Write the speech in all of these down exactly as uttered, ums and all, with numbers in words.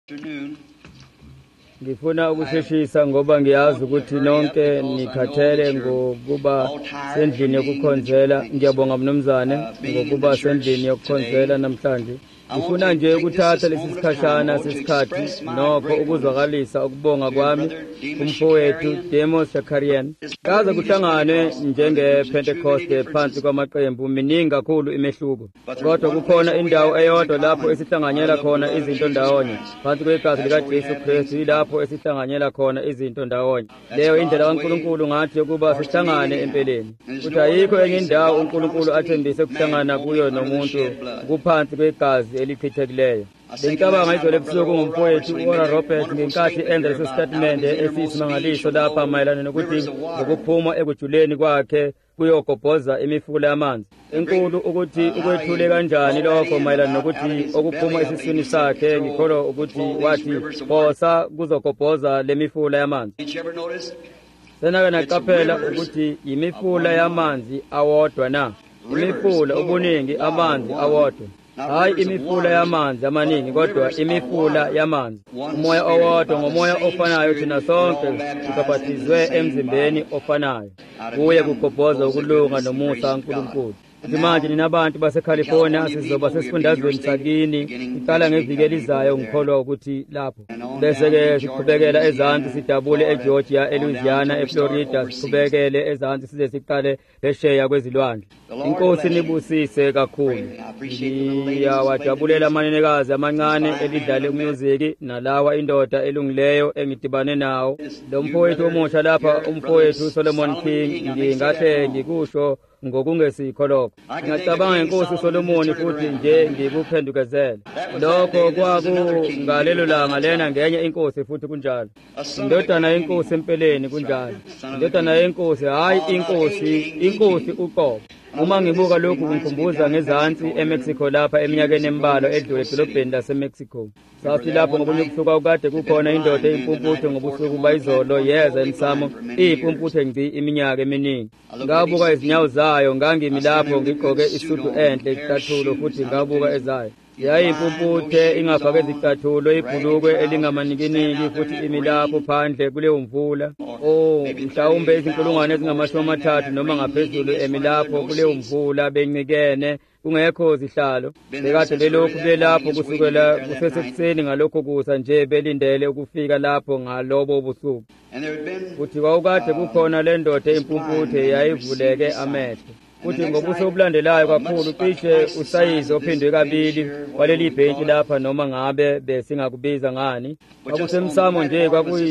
Ngifuna ukusheshisa ngoba ngiyazi ukuthi nonke nikhathele ngokuba sendlini yokukhonzela. Ngiyabonga mnumzane ngokuba sendlini yokukhonzela namhlanje. Ngifuna nje ukuthatha lesi sikhashana sesikhathi nokho ukuzwakalisa ukubonga kwami kumfowethu Demos Shakarian. Kaze kuhlangane njenge-Pentecost phansi kwamaqembu miningi kakhulu imehluko. Kodwa kukhona indawo eyodwa lapho esihlanganyela khona izinto ndawonye. Phansi kwegazi likaJesu Kristu yilapho esihlanganyela khona izinto ndawonye. Leyo indlela kaNkulunkulu ngathi yokuba sihlangane empeleni. Kuthi ayikho enye indawo uNkulunkulu athembise ukuhlangana kuyo nomuntu kuphansi kwegazi elichithekileyo. Bengicabanga izolo ebusuku ngumfowethu uOra Robert ngenkathi enza leso statement esiyisimangaliso lapha mayelana nokuthi ngokuphuma ekujuleni kwakhe kuyogobhoza imifula yamanzi. Enkulu ukuthi ukwethule kanjani lokho mayelana nokuthi okuphuma esiswini sakhe. Ngikholwa ukuthi wathi bosa kuzogobhoza lemifula yamanzi. Senake naqaphela ukuthi imifula yamanzi awodwa na. Imifula ubuningi amanzi awodwa. Hayi imifula yamanzi amaningi kodwa imifula yamanzi. Umoya owodwa ngomoya ofanayo thina sonke sikabhathizwe emzimbeni ofanayo. Kuye kugobhoza ukulunga nomusa kaNkulunkulu. Manje ninabantu baseCalifornia sizoba sesifundazweni sakini iqala ngeviki elizayo. Ngikholwa ukuthi lapho bese-ke siqhubekela ezansi sidabule eGeorgia, eLouisiana, eFlorida, siqhubekele ezansi size siqale phesheya kwezilwandle. Inkosi nibusise kakhulu. Ngiyawajabulela amanenekazi amancane elidlale umuziki nalawa indoda elungileyo engidibane nawo. Lo mfowethu omusha lapha umfowethu Solomon King ngingahle ngikusho ngokungesikho lokho. Ngiyacabanga inkosi uSolomon futhi nje ngikuphendukezela. Lokho kwakungalelo langa lena ngenye inkosi futhi kunjalo. Indodana yenkosi empeleni kunjalo. Indodana yenkosi hayi inkosi, inkosi uqobo. Uma ngibuka lokhu ngikhumbuza ngezansi eMexico lapha eminyakeni embalwa edlule edolobheni laseMexico. Sathi lapho ngobunye ubusuku kade kukhona indoda impumputhe ngobusuku bayizolo yeza emsamo iyimpumputhe ngci iminyaka eminingi. Ngabuka izinyawo zayo ngangimi lapho ngigqoke isudu enhle isicathulo futhi ngabuka ezayo. Yayimpumputhe ingafake izicathulo ibhulukwe elingamanikiniki futhi imilapho phandle kuleyo mvula. Oh mhlawumbe izinkulungwane ezingamashumi amathathu noma ngaphezulu emilapho kuleyo mvula bencikene kungekho zihlalo. Bekade belokhu belapho kusukela kusesekuseni ngalokho kusa nje belindele ukufika lapho ngalobo busuku. Futhi kwakukade kukhona le ndoda impumputhe yayivuleke amehlo. Futhi ngobuso obulandelayo kakhulu cishe usayizi ophindwe kabili waleli bhentshi lapha noma ngabe besingakubiza ngani. Kwakusemsamo nje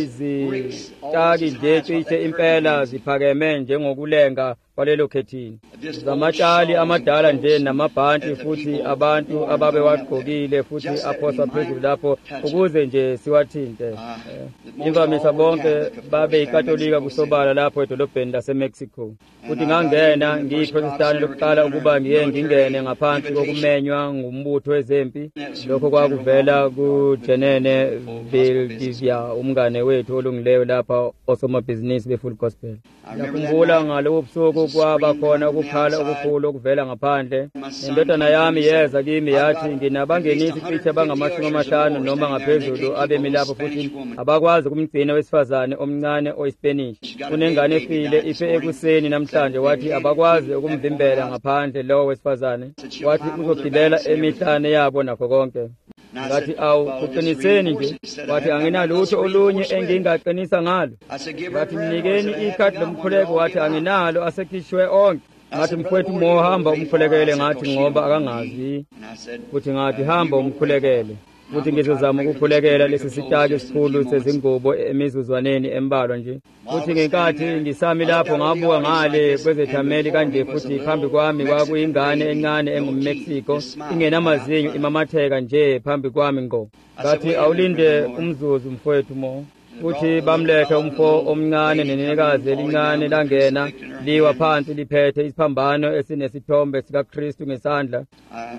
kwakuyizitaki nje cishe impela ziphakeme njengokulenga kwalelo khethini. Zamatshali amadala nje namabhanti futhi abantu ababe wagqokile futhi aphosa phezulu lapho ukuze nje siwathinte. Imvamisa bonke babe yiKatolika kusobala lapho edolobheni laseMexico. Futhi ngangena ngiyiProtestant lokuqala ukuba ngiye ngingene ngaphansi kokumenywa ngumbutho wezempi. Lokho kwakuvela kuJenene Valdivia umngane wethu olungileyo lapha osomabhizinisi beFull Gospel. Ngiyakhumbula ngalowo busuku kwaba khona ukukhala okukhulu okuvela ngaphandle. Indodana yami yeza kimi yathi nginabangenisi cishe abangamashumi amahlanu noma ngaphezulu abemi lapho futhi abakwazi ukumgcina wesifazane omncane oyiSpanish. Kunengane efile ife ekuseni namhlanje wathi abakwazi ukumvimbela ngaphandle lowo wesifazane. Wathi uzogibela emihlane yabo nakho konke. Ngathi awu kuqiniseni nje. Wathi anginalutho olunye engingaqinisa ngalo. Ngathi mnikeni ikhadi lomkhuleko. Wathi anginalo asekhishwe onke. Ngathi mfowethu mohamba umkhulekele. Ngathi ngoba akangazi. Futhi ngathi hamba umkhulekele. Futhi ngizozama ukukhulekela lesi sitaki esikhulu sezingubo emizuzwaneni embalwa nje. Futhi ngenkathi ngisami lapho ngabuka ngale kwezethameli kanje futhi phambi kwami kwakuyingane encane engumMexico ingenamazinyo imamatheka nje phambi kwami ngo. Ngathi awulinde umzuzu mfowethu mo. Futhi bamletha umfo omncane nenenekazi elincane langena liwa phansi liphethe isiphambano esinesithombe sikaKristu ngesandla.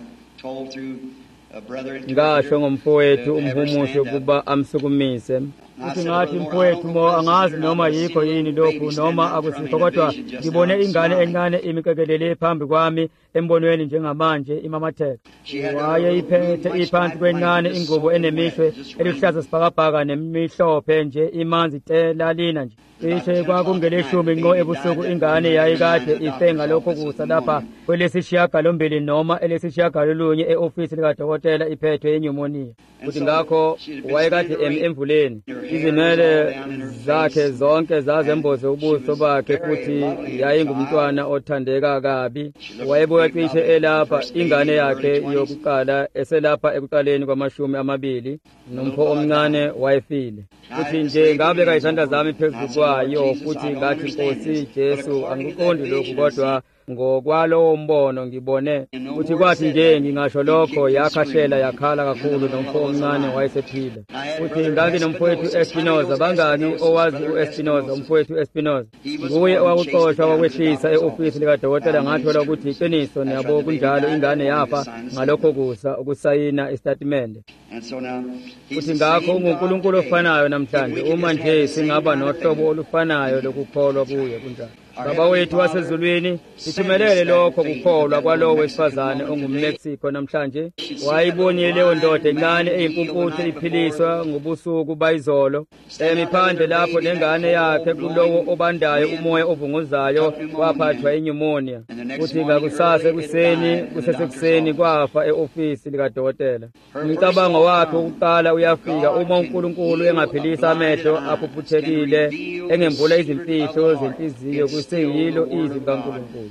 Ngasho ngomfowethu umhumusho kuba amsukumise. uthi ngathi mfowethu Mo angazi noma yikho yini lokhu noma akusikho kodwa ngibone ingane encane imikekelele phambi kwami embonweni njengamanje imamatheka waye iphethe iphansi kwencane ingubo enemishwe eluhlaza sibhakabhaka nemihlope nje imanzi telalina nje cishe kwakungeleshumi nqo ebusuku ingane yayikade ife ngalokho kusa lapha kwelesishiyagalombili noma elesishiyagalolunye e-ofisi likadokotela iphethwe yenyumoniya kuthi ngakho wayekade emi emvuleni izinwele zakhe zonke zazemboze ubuso bakhe futhi yayingumntwana othandeka kabi wayebuya cishe elapha ingane yakhe yokuqala eselapha ekuqaleni kwamashumi amabili nompho omncane wayefile futhi nje ngabeka izandla zami phezu kwayo futhi ngathi Nkosi Jesu angikuqondi lokhu kodwa ngokwalowo mbono ngibone uthi kwathi nje ngingasho lokho yakhahlela yakhala kakhulu nompho omncane wayesephila uthi nganginomfowethu Espinoza bangaki owazi uEspinoza umfowethu Espinoza nguye owakuxoshwa wakwehlisa e-ofisi likadokotela ngathola ukuthi iqiniso niyabo kunjalo ingane yafa ngalokho kusa ukusayina istatimende uthi ngakho uNkulunkulu ofanayo namhlanje uma nje singaba nohlobo olufanayo lokukholwa kuye kunjalo Baba wethu wasezulwini sithumelele lokho kukholwa kwalowo wesifazane ongumMexico namhlanje wayibonile leyo ndoda encane eyimpumputhe iphiliswa ngobusuku bayizolo emiphandle lapho nengane yakhe kulowo obandayo umoya ovunguzayo waphathwa inyumonia uthi ngakusasa ekuseni kusesekuseni kwafa e-ofisi likadokotela umcabango wakhe wokuqala uyafika uma uNkulunkulu engaphilisa amehlo aphuphethekile engembula izimfihlo zenhliziyo seyilo izwi kaNkulunkulu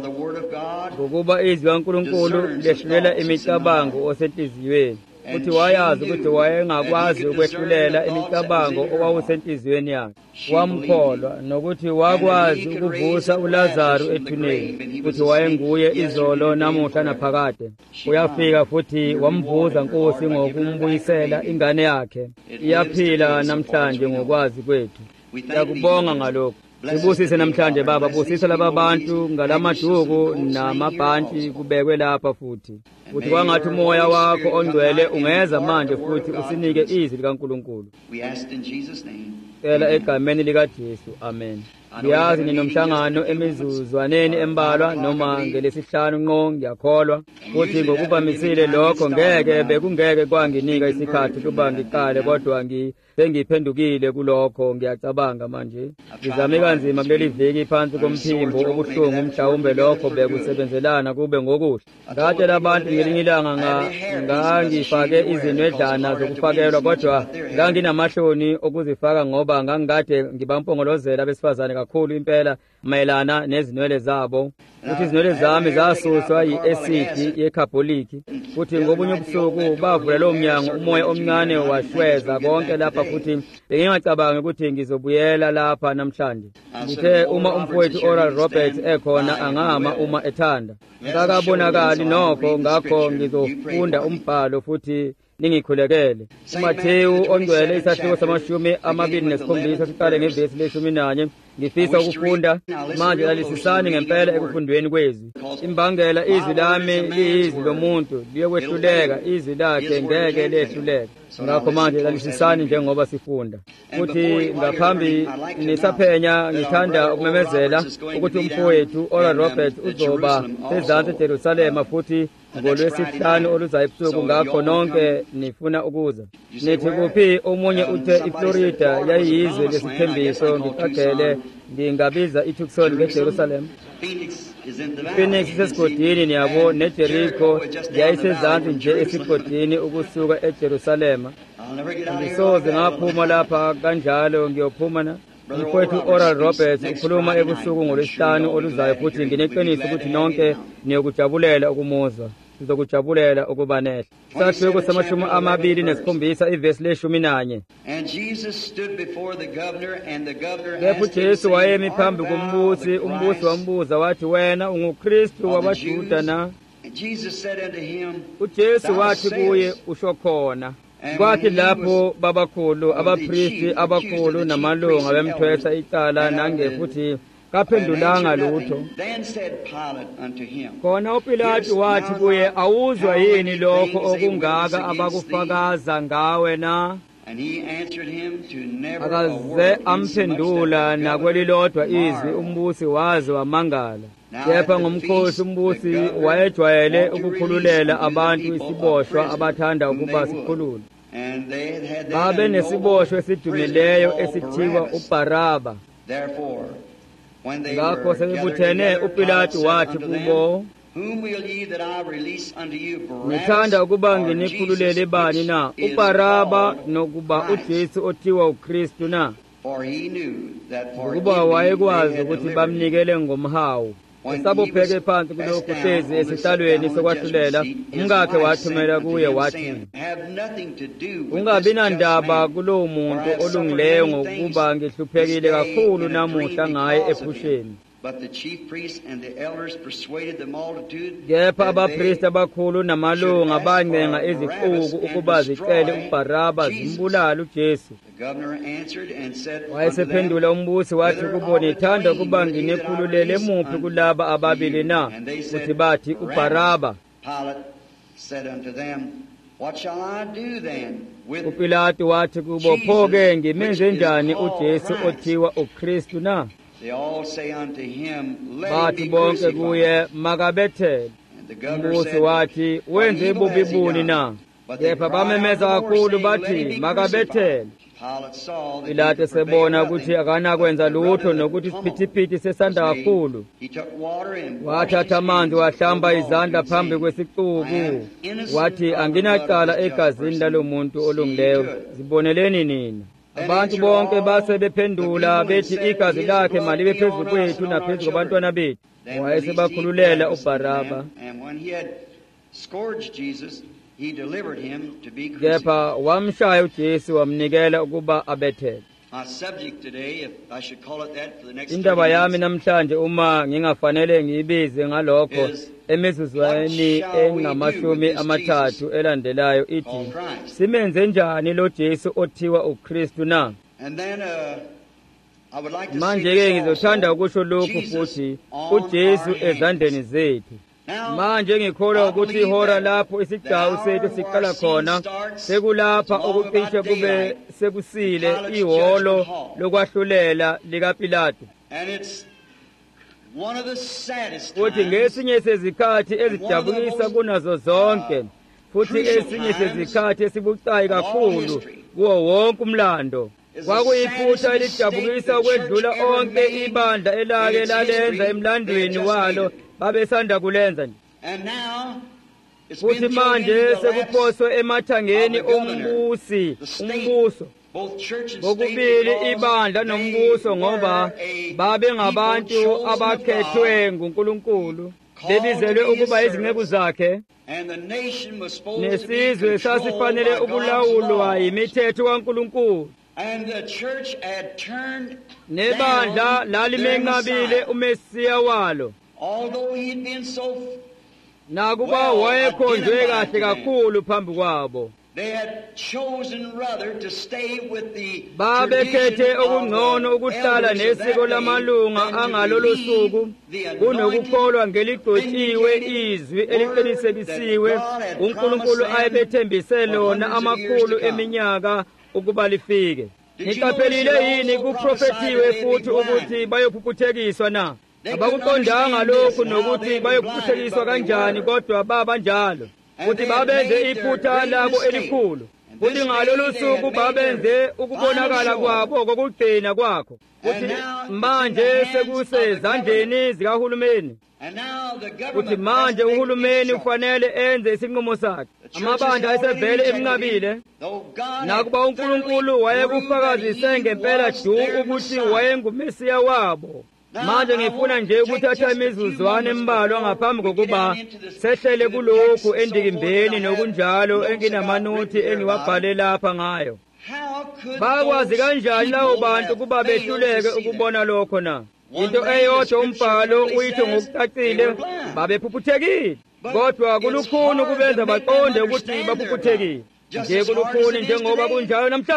ngokuba izwi kaNkulunkulu lehlulela imicabango osenhliziyweni uthi wayazi ukuthi wayengakwazi ukwehlulela imicabango owawusenhliziyweni yakhe wamkholwa nokuthi wakwazi ukuvusa uLazaro ethuneni uthi wayenguye izolo namuhla naphakade uyafika futhi wamvuza Nkosi ngokumbuyisela ingane yakhe iyaphila namhlanje ngokwazi kwethu yakubonga ngalokho Sibusise namhlanje Baba busisa laba bantu ngalamaduku namabhantshi kubekwe lapha futhi uthi kwangathi umoya wakho ongcwele ungeza manje futhi usinike izwi likaNkulunkulu Ela egameni lika Jesu amen Ngiyazi ninomhlangano emizuzwaneni embalwa noma ngelesihlanu ngqo ngiyakholwa futhi ngokuvamisile lokho ngeke bekungeke kwanginika isikhathi kuba ngiqale kodwa ngi sengiphendukile kulokho ngiyacabanga manje ngizame kanzima kuleli viki phansi komphimbo obuhlungu mhlawumbe lokho bekusebenzelana kube ngokuhle ngade labantu ngelinye ilanga ngangifake izinwedlana zokufakelwa kodwa nganginamahloni okuzifaka ngoba ngangikade ngibampongolozela besifazane kakhulu impela mayelana nezinwele zabo uthi izinwele zami zasuswa yi-acid yekhabholiki futhi ngobunye ubusuku bavula lo mnyango umoya omncane washweza konke lapha futhi bengingacabangi ukuthi ngizobuyela lapha namhlanje ngithe uma umfowethu Oral Roberts ekhona angama uma ethanda ngakabonakali nokho ngakho ngizofunda umbhalo futhi ningikhulekele uMathewu ongcwele isahluko samashumi amabili nesikhombisa siqale ngevesi leshumi nanye ngifisa ukufunda manje lalisisani ngempela ekufundweni kwezwi imbangela izwi lami liyizwi lomuntu liyokwehluleka izwi lakhe ngeke lehluleke ngakho manje lalisisani njengoba sifunda futhi ngaphambi nisaphenya ngithanda ukumemezela ukuthi umfowethu Oral Roberts uzoba ezansi eJerusalema futhi ngolwesihlanu oluzayo ebusuku ngakho nonke nifuna ukuza nithi kuphi omunye uthe iFlorida yayiyizwe lesithembiso ngiqagele ngingabiza iTucson ngeJerusalem Phoenix isesigodini niyabo neJericho yayisezansi nje esigodini ukusuka eJerusalema ngisoze ngaphuma lapha kanjalo ngiyophuma na umfowethu Oral Roberts ukhuluma ebusuku ngolwesihlanu oluzayo futhi ngineqiniso ukuthi nonke niyokujabulela ukumuzwa sizokujabulela ukuba nehle sahluko samashumi amabili nesikhombisa ivesi leshumi nanye Lapho Jesu wayemi phambi kombusi umbusi wambuza wathi wena unguKristu wabaJuda na uJesu wathi kuye usho khona kwathi lapho babakhulu abapristi abakhulu namalunga bemthwesa icala nange futhi kaphendulanga lutho khona uPilato wathi kuye awuzwa yini lokho okungaka abakufakaza ngawe na akaze amphendula nakwelilodwa izwi umbusi waze wamangala. Kepha ngomkhosi umbusi wayejwayele ukukhululela abantu isiboshwa abathanda ukuba sikhulule. Babe nesiboshwa esidumileyo esithiwa uBaraba. Ngakho sebebuthene uPilato wathi kubo, ngithanda ukuba nginikhululele bani na, uBaraba nokuba uJesu othiwa uKristu na? Ngokuba wayekwazi ukuthi bamnikele ngomhawu. Esabopheke phansi kulokhu hlezi esihlalweni sokwahlulela, umkakhe wathumela kuye wathi, ungabi nandaba kulowo muntu olungileyo ngokuba ngihluphekile kakhulu namuhla ngaye ephusheni. Kepha abaphristi abakhulu namalunga bancenga izixuku ukuba zicele uBaraba zimbulale uJesu. Wayesephendula umbusi wathi kubo, nithanda ukuba nginikhululele muphi kulaba ababili na? Kuthi bathi uBaraba. uPilato wathi kubo, pho-ke ngimenze njani uJesu othiwa uKristu na? Bathi bonke kuye, makabethele. Umbusi wathi, wenze bubi buni na? Kepha bamemeza kakhulu bathi, makabethele. Pilato sebona ukuthi akanakwenza lutho nokuthi isiphithiphithi sesanda kakhulu, wathatha amanzi wahlamba izandla phambi kwesixuku, wathi, anginacala egazini lalo muntu olungileyo, ziboneleni nina. Abantu bonke base bephendula bethi, igazi lakhe malibe phezu kwethu naphezu kwabantwana bethu. Wayesebakhululela uBaraba. Kepha wamshaya uJesu wamnikela ukuba abethele. Indaba yami namhlanje, uma ngingafanele ngiyibize ngalokho, emizuzweni engamashumi amathathu elandelayo ithi, simenze njani lo Jesu othiwa uKristu na? Manje-ke ngizothanda ukusho lokhu futhi, uJesu ezandleni zethu. Manje ngikholwa ukuthi ihora lapho isigcawu sethu siqala khona sekulapha ukucishe kube sekusile ihholo lokwahlulela likaPilato. Futhi ngesinye sezikhathi ezidabukisa kunazo zonke, futhi esinye sezikhathi esibucayi kakhulu kuwo wonke umlando, kwakuyifutha elidabukisa ukwedlula onke ibandla elake lalenza emlandweni walo babesanda kulenza nje. Futhi manje sekuphoswe emathangeni ombusi umbuso, bokubili ibandla nombuso, ngoba babe ngabantu abakhethwe nguNkulunkulu, bebizelwe ukuba izinceku zakhe, nesizwe sasifanele ukulawulwa yimithetho kaNkulunkulu. Nebandla lalimenqabile uMesiya walo, nakuba wayekhonjwe kahle kakhulu phambi kwabo. Babekhethe okungcono ukuhlala nesiko lamalunga angalolo suku kunokukholwa ngeligcotshiwe izwi eliqinisekisiwe uNkulunkulu ayebethembise lona amakhulu eminyaka ukuba lifike. Niqaphelile yini kuprofethiwe futhi ukuthi bayophuphuthekiswa na? Abakuqondanga lokhu nokuthi bayophuphuthekiswa kanjani, kodwa baba njalo. Futhi babenze iphutha labo elikhulu. Futhi ngalolu suku babenze ukubonakala kwabo kokugcina kwakho. Futhi manje sekusezandleni zikahulumeni. Futhi manje uhulumeni ufanele enze isinqumo sakhe. Amabandla ayesevele emnqabile, nakuba uNkulunkulu wayekufakazise ngempela du ukuthi wayenguMesiya wabo. Manje ngifuna nje ukuthatha imizuzwana embalwa ngaphambi kokuba sehlele kulokhu endikimbeni nokunjalo enginamanuthi engiwabhale lapha ngayo. Bakwazi kanjani labo bantu kuba behluleke ukubona lokho na? Into eyodwa umbhalo uyitho ngokucacile, babephuphuthekile. Kodwa kulukhuni kubenza baqonde ukuthi baphuphuthekile. Nje kulukhuni njengoba kunjalo namhlanje.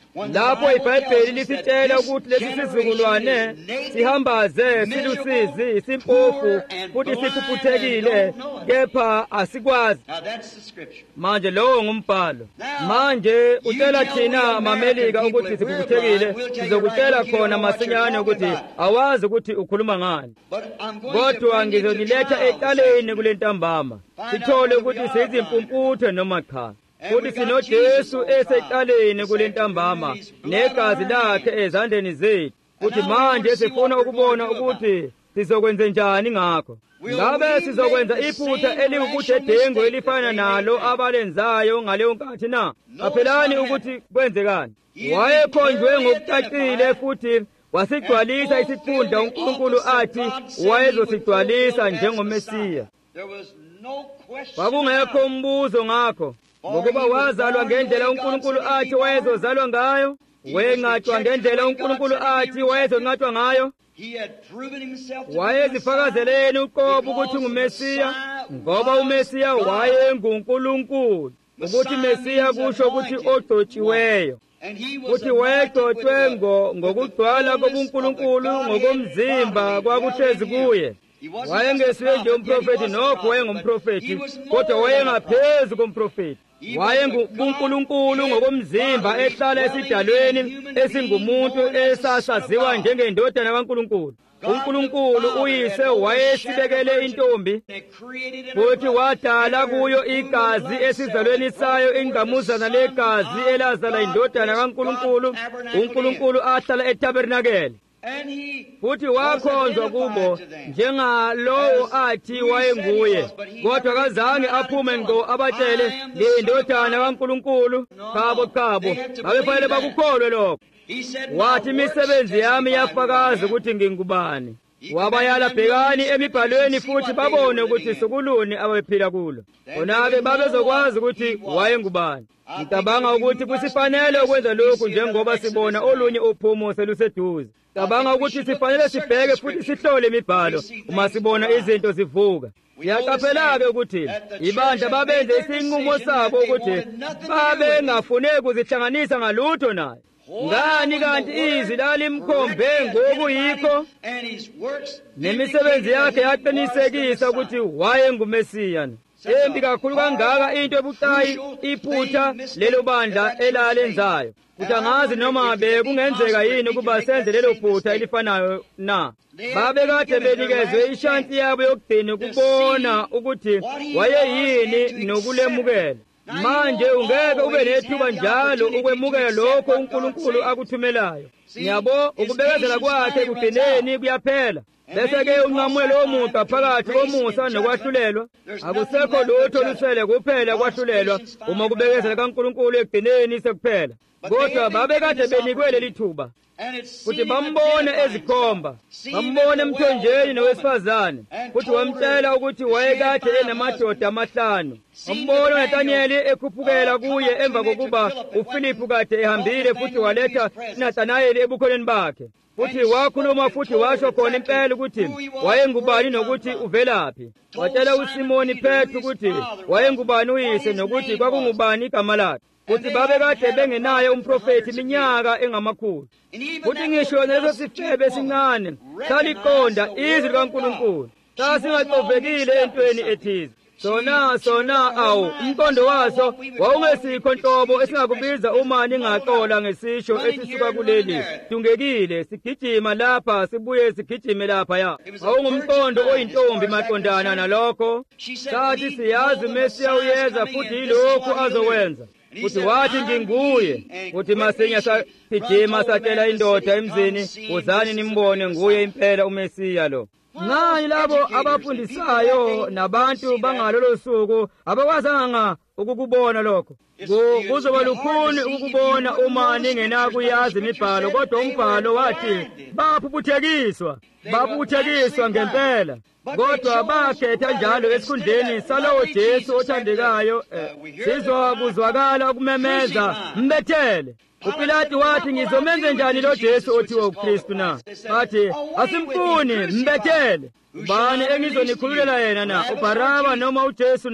lapho iBhayibheli lisitshela ukuthi lesi sizukulwane sihambaze silusizi simpofu futhi siphuphuthekile kepha asikwazi. Manje lowo ngumbhalo. Manje utshela thina mamelika ukuthi siphuphuthekile, sizokutshela khona masinyane ukuthi awazi ukuthi ukhuluma ngani. Kodwa ngizoniletha eqaleni kule ntambama sithole ukuthi sizimpumputhe noma cha. Futhi sinoJesu eseqaleni kule ntambama negazi lakhe ezandleni zethu. Futhi manje sifuna ukubona ukuthi sizokwenza njani ngakho. Ngabe sizokwenza iphutha eliwubudedengu elifana nalo abalenzayo ngaleyo nkathi na? Aphelani ukuthi kwenzekani. Wayekhonjwe ngokucacile futhi wasigcwalisa isifunda uNkulunkulu athi wayezosigcwalisa njengoMesiya. Kwakungekho umbuzo ngakho. Ngokuba wazalwa ngendlela uNkulunkulu athi wayezozalwa ngayo, wenqatshwa ngendlela uNkulunkulu athi wayezonqatshwa ngayo. Wayezifakazeleni uqobo ukuthi nguMesiya, ngoba uMesiya wayenguNkulunkulu. Ukuthi Mesiya kusho ukuthi ogcotshiweyo. Futhi wayegcotshwe ngokugcwala kobuNkulunkulu ngokomzimba kwakuhlezi kuye. Wayengesiwe nje umprofeti, nokho wayengumprofeti, kodwa wayengaphezu komprofeti. WayenguNkulunkulu ngokomzimba ehlala esidalweni esingumuntu esasaziwa njengendodana kaNkulunkulu. uNkulunkulu uyise wayesibekele intombi, futhi wadala kuyo igazi esizalweni sayo ingqamuzana legazi elazala indodana kaNkulunkulu. uNkulunkulu ahlala etabernakele, futhi wakhonzwa kubo njengalowo athi wayenguye, kodwa kazange aphume ngo abatshele ngindodana kaNkulunkulu. Khabo khabo babefanele bakukholwe lokho. Wathi imisebenzi yami yafakaza ukuthi ngingubani. Wabayala bhekani emibhalweni futhi babone ukuthi sukuluni ababephila kulo, khonabe babezokwazi ukuthi wayengubani. Ngicabanga ukuthi kusifanele ukwenza lokhu njengoba sibona olunye uphumo seluseduze. Ngicabanga ukuthi sifanele sibheke futhi sihlole imibhalo uma sibona izinto zivuka. Siyaqaphela-ke ukuthi ibandla babenze isinqumo sabo ukuthi babengafune kuzihlanganisa ngalutho naye. Ngani kanti izwi lalimkhombe ngokuyikho, nemisebenzi yakhe yaqinisekisa ukuthi wayenguMesiya. Embi kakhulu kangaka into ebucayi iphutha lelo bandla elalenzayo. Futhi angazi noma bekungenzeka yini ukuba senze lelo phutha elifanayo na. Babekade benikezwe ishansi yabo yokugcina ukubona ukuthi wayeyini nokulemukela. Manje ungeke ube nethuba njalo ukwemukela lokho uNkulunkulu akuthumelayo. Nyabo ukubekezela kwakhe kugcineni kuyaphela. Bese-ke unqamulo womuntu phakathi komusa nokwahlulelwa. Akusekho lutho lusele kuphela kwahlulelwa uma kubekezela kaNkulunkulu ekugcineni sekuphela. Kodwa babekade benikwe leli thuba futhi bambone ezikhomba, bambone emthonjeni nowesifazane, futhi wamtshela ukuthi wayekade enamadoda amahlanu. Wambona uNathanieli ekhuphukela kuye emva kokuba uFiliphu kade ehambile, futhi waletha uNathanayeli ebukholweni bakhe. Futhi wakhuluma futhi washo khona impela ukuthi wayengubani nokuthi uvelaphi. Watshela uSimoni Petru ukuthi wayengubani uyise nokuthi kwakungubani igama lakhe. Futhi babekade bengenaye umprofeti iminyaka engamakhulu. Futhi ngisho leso sifebe esincane saliqonda izwi likaNkulunkulu, sasingacovekile entweni ethize. Sona sona awu umqondo waso wawungesikho nhlobo esingakubiza uma ningaxola ngesisho esisuka kuleli. Dungekile sigijima lapha sibuye sigijime lapha ya. Awungumqondo oyintombi maqondana nalokho. Sathi siyazi uMesiya uyeza futhi yilokhu azokwenza. Futhi wathi nginguye. Futhi masinya sagijima satshela indoda emzini, uzani nimbone nguye impela uMesiya lo. Nani labo abafundisayo nabantu bangalolo suku abakwazanga ukukubona lokho. Kuzoba lukhuni ukukubona uma ningenakuyazi imibhalo, kodwa umbhalo wathi baphuphuthekiswa, baphuphuthekiswa ngempela. Kodwa bakhetha njalo esikhundleni salowo Jesu othandekayo. Sizwa kuzwakala ukumemeza, mbethele. uPilati wathi ngizomenze njani lo Jesu othiwa uKristu na? Bathi asimfuni, mbethele. Bani engizonikhululela yena na, uBaraba noma uJesu na?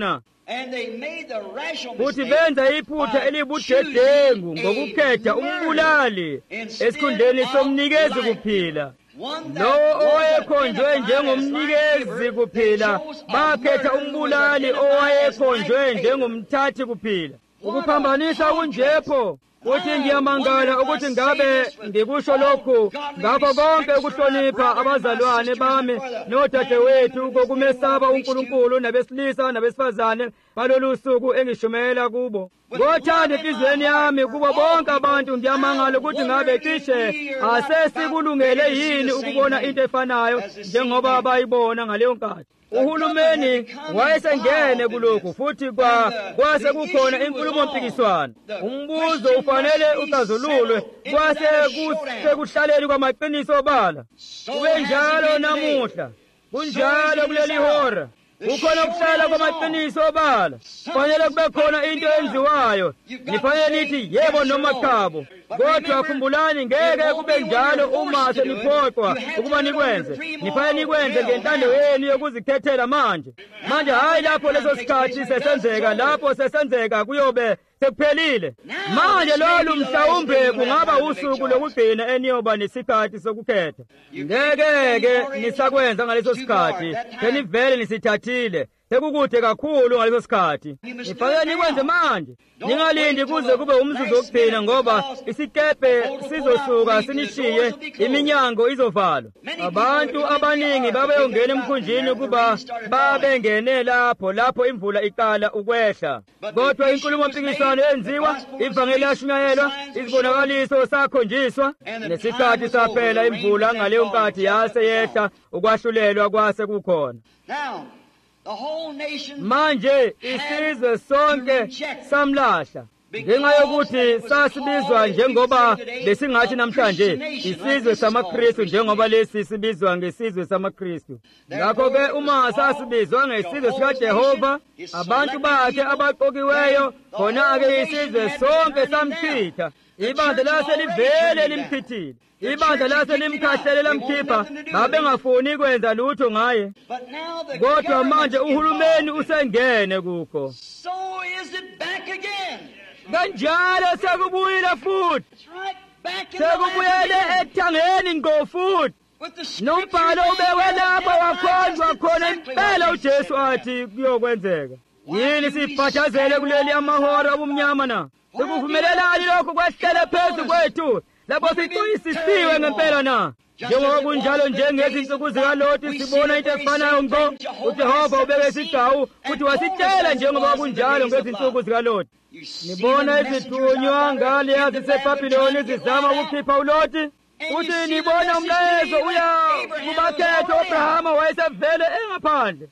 futhi benza iphutha elibudedengu ngokukhetha umbulali esikhundleni somnikezi kuphila. Lowo owayekhonjwe njengomnikezi kuphila bakhetha umbulali owayekhonjwe njengomthathi kuphila. Ukuphambanisa kunjepho. Uthi ngiyamangala ukuthi ngabe ngikusho lokhu ngakho konke ukuhlonipha abazalwane bami nodadewethu kokumesaba uNkulunkulu nabesilisa nabesifazane balolu suku engishumayela kubo. Ngothanda enhliziyweni yami kubo bonke abantu ngiyamangala ukuthi ngabe cishe asesikulungele yini ukubona into efanayo njengoba bayibona ngaleyo nkathi. Uhulumeni wayesengene kulokhu futhi kwa kwase kukhona inkulumo mpikiswano. Umbuzo ufanele ucazululwe kwase kusekuhlaleni kwamaqiniso obala. Kube njalo namuhla, kunjalo kuleli hora. Ukhona ukuhlala kwamaqiniso obala. Kufanele kube khona into enziwayo. Nifanele nithi yebo noma chabo. Kodwa khumbulani ngeke kube njalo uma seniphoqwa ukuba nikwenze. Nifanele nikwenze ngentando yenu yokuzikhethela manje. Manje hayi lapho leso sikhathi sesenzeka, lapho sesenzeka kuyobe sekuphelile. Manje lolu mhlawumbe kungaba usuku lokugcina eniyoba nesikhathi sokukhetha. Ngeke-ke nisakwenza ngaleso sikhathi, senivele nisithathile. Sekukude kakhulu ngaleso sikhathi. Nifanele nikwenze manje. Ningalindi kuze kube umzuzu wokugcina ngoba isikepe sizosuka sinishiye, iminyango izovalwa. Abantu abaningi babeyongena emkhunjini ukuba babengene lapho lapho imvula iqala ukwehla. Kodwa inkulumo mpikiswano yenziwa, ivangeli lashunyayelwa, izibonakaliso sakhonjiswa, nesikhathi saphela imvula ngaleyo nkathi yase yehla ukwahlulelwa kwase kukhona. Manje isizwe sonke samlahla ngenxa yokuthi sasibizwa njengoba lesingathi namhlanje isizwe samaKristu njengoba lesi sibizwa ngesizwe samaKristu. Ngakho-ke uma sasibizwa ngesizwe sikaJehova, abantu bakhe abaqokiweyo, khona-ke isizwe sonke samchitha. Ibandla lase livele limchithile. Ibandla lase limkhahlele lamkhipha, babengafuni kwenza lutho ngaye. Kodwa manje uhulumeni usengene kukho. Kanjalo sekubuyile futhi. Sekubuyele ethangeni ngo futhi. Nombhalo ubekwe lapho wakhonjwa khona impela uJesu athi kuyokwenzeka. Yini siphathazele kuleli amahora obumnyama na? Sikuvumelelani lokhu kwehlele phezu kwethu lapho sicuyisisiwe ngempela na? Njengoba kunjalo njengezinsuku zikaLoti sibona into efanayo ngo, uJehova ubeke isigcawu futhi wasitshela njengoba kunjalo ngezinsuku zikaLoti. Nibona izithunywa ngaleya ziseBhabhiloni zizama ukukhipha uLoti. Uthi nibona umlayezo uya kubakhetha uAbrahama wayesevele engaphandle.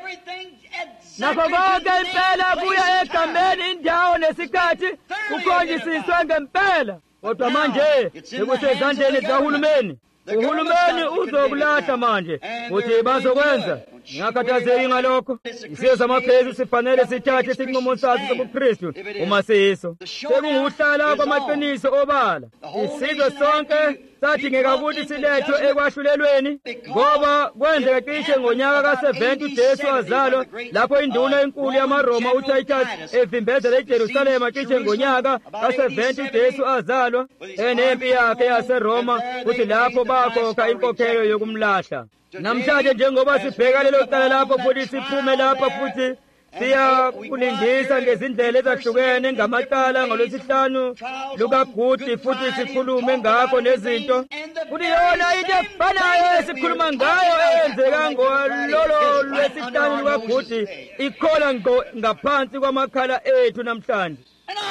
Nakho konke impela kuya egameni indawo nesikhathi kukhonjisiswe ngempela. Kodwa manje sekusezandleni zikahulumeni. Uhulumeni uzokulahla manje futhi bazokwenza. Ngiyakhathazeki ngalokho. Isizwe samaKristu sifanele sithathe isinqumo saso sobuKristu uma siyiso. Sekunguhlala kwamaqiniso obala. Isizwe sonke sadingeka ukuthi silethwe ekwahlulelweni ngoba kwenzeka cishe ngonyaka ka-seventy uJesu wazalwa, lapho induna enkulu yamaRoma uTitus evimbezela eJerusalema cishe ngonyaka ka-seventy uJesu azalwa enempi yakhe yaseRoma, futhi lapho bakhokha inkokhelo yokumlahla. Namhlanje njengoba sibheka lelo cala lapho futhi siphume lapha futhi siya kulingisa ngezindlela ezahlukene ngamacala ngolwesihlanu lukaGudi futhi sikhulume ngakho nezinto futhi yona into efanayo esikhuluma ngayo eyenzeka ngololo lwesihlanu lukaGudi ikhola ngaphansi kwamakhala ethu namhlanje.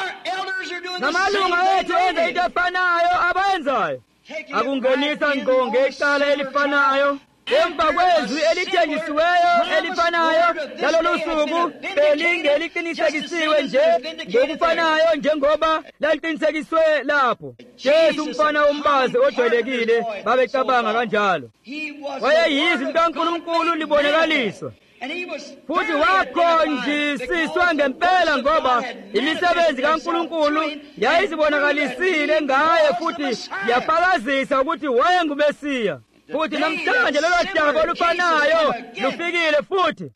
Namalunga ethu enza into efanayo abayenzayo akungenisa ngqo ngecala elifanayo. Emva kwezwi elitshengisiweyo elifanayo lalolu suku belinge eliqinisekisiwe nje ngokufanayo njengoba laliqinisekiswe lapho. Jesu umfana wombazi ojwayelekile babecabanga kanjalo. Wayeyizwi likaNkulunkulu libonakaliswa. Futhi wakhonjisiswa ngempela ngoba imisebenzi kaNkulunkulu yayizibonakalisile ngaye futhi yafakazisa ukuthi wayengumesiya. futhi namhlanje lolo daba olufanayo lufikile futhi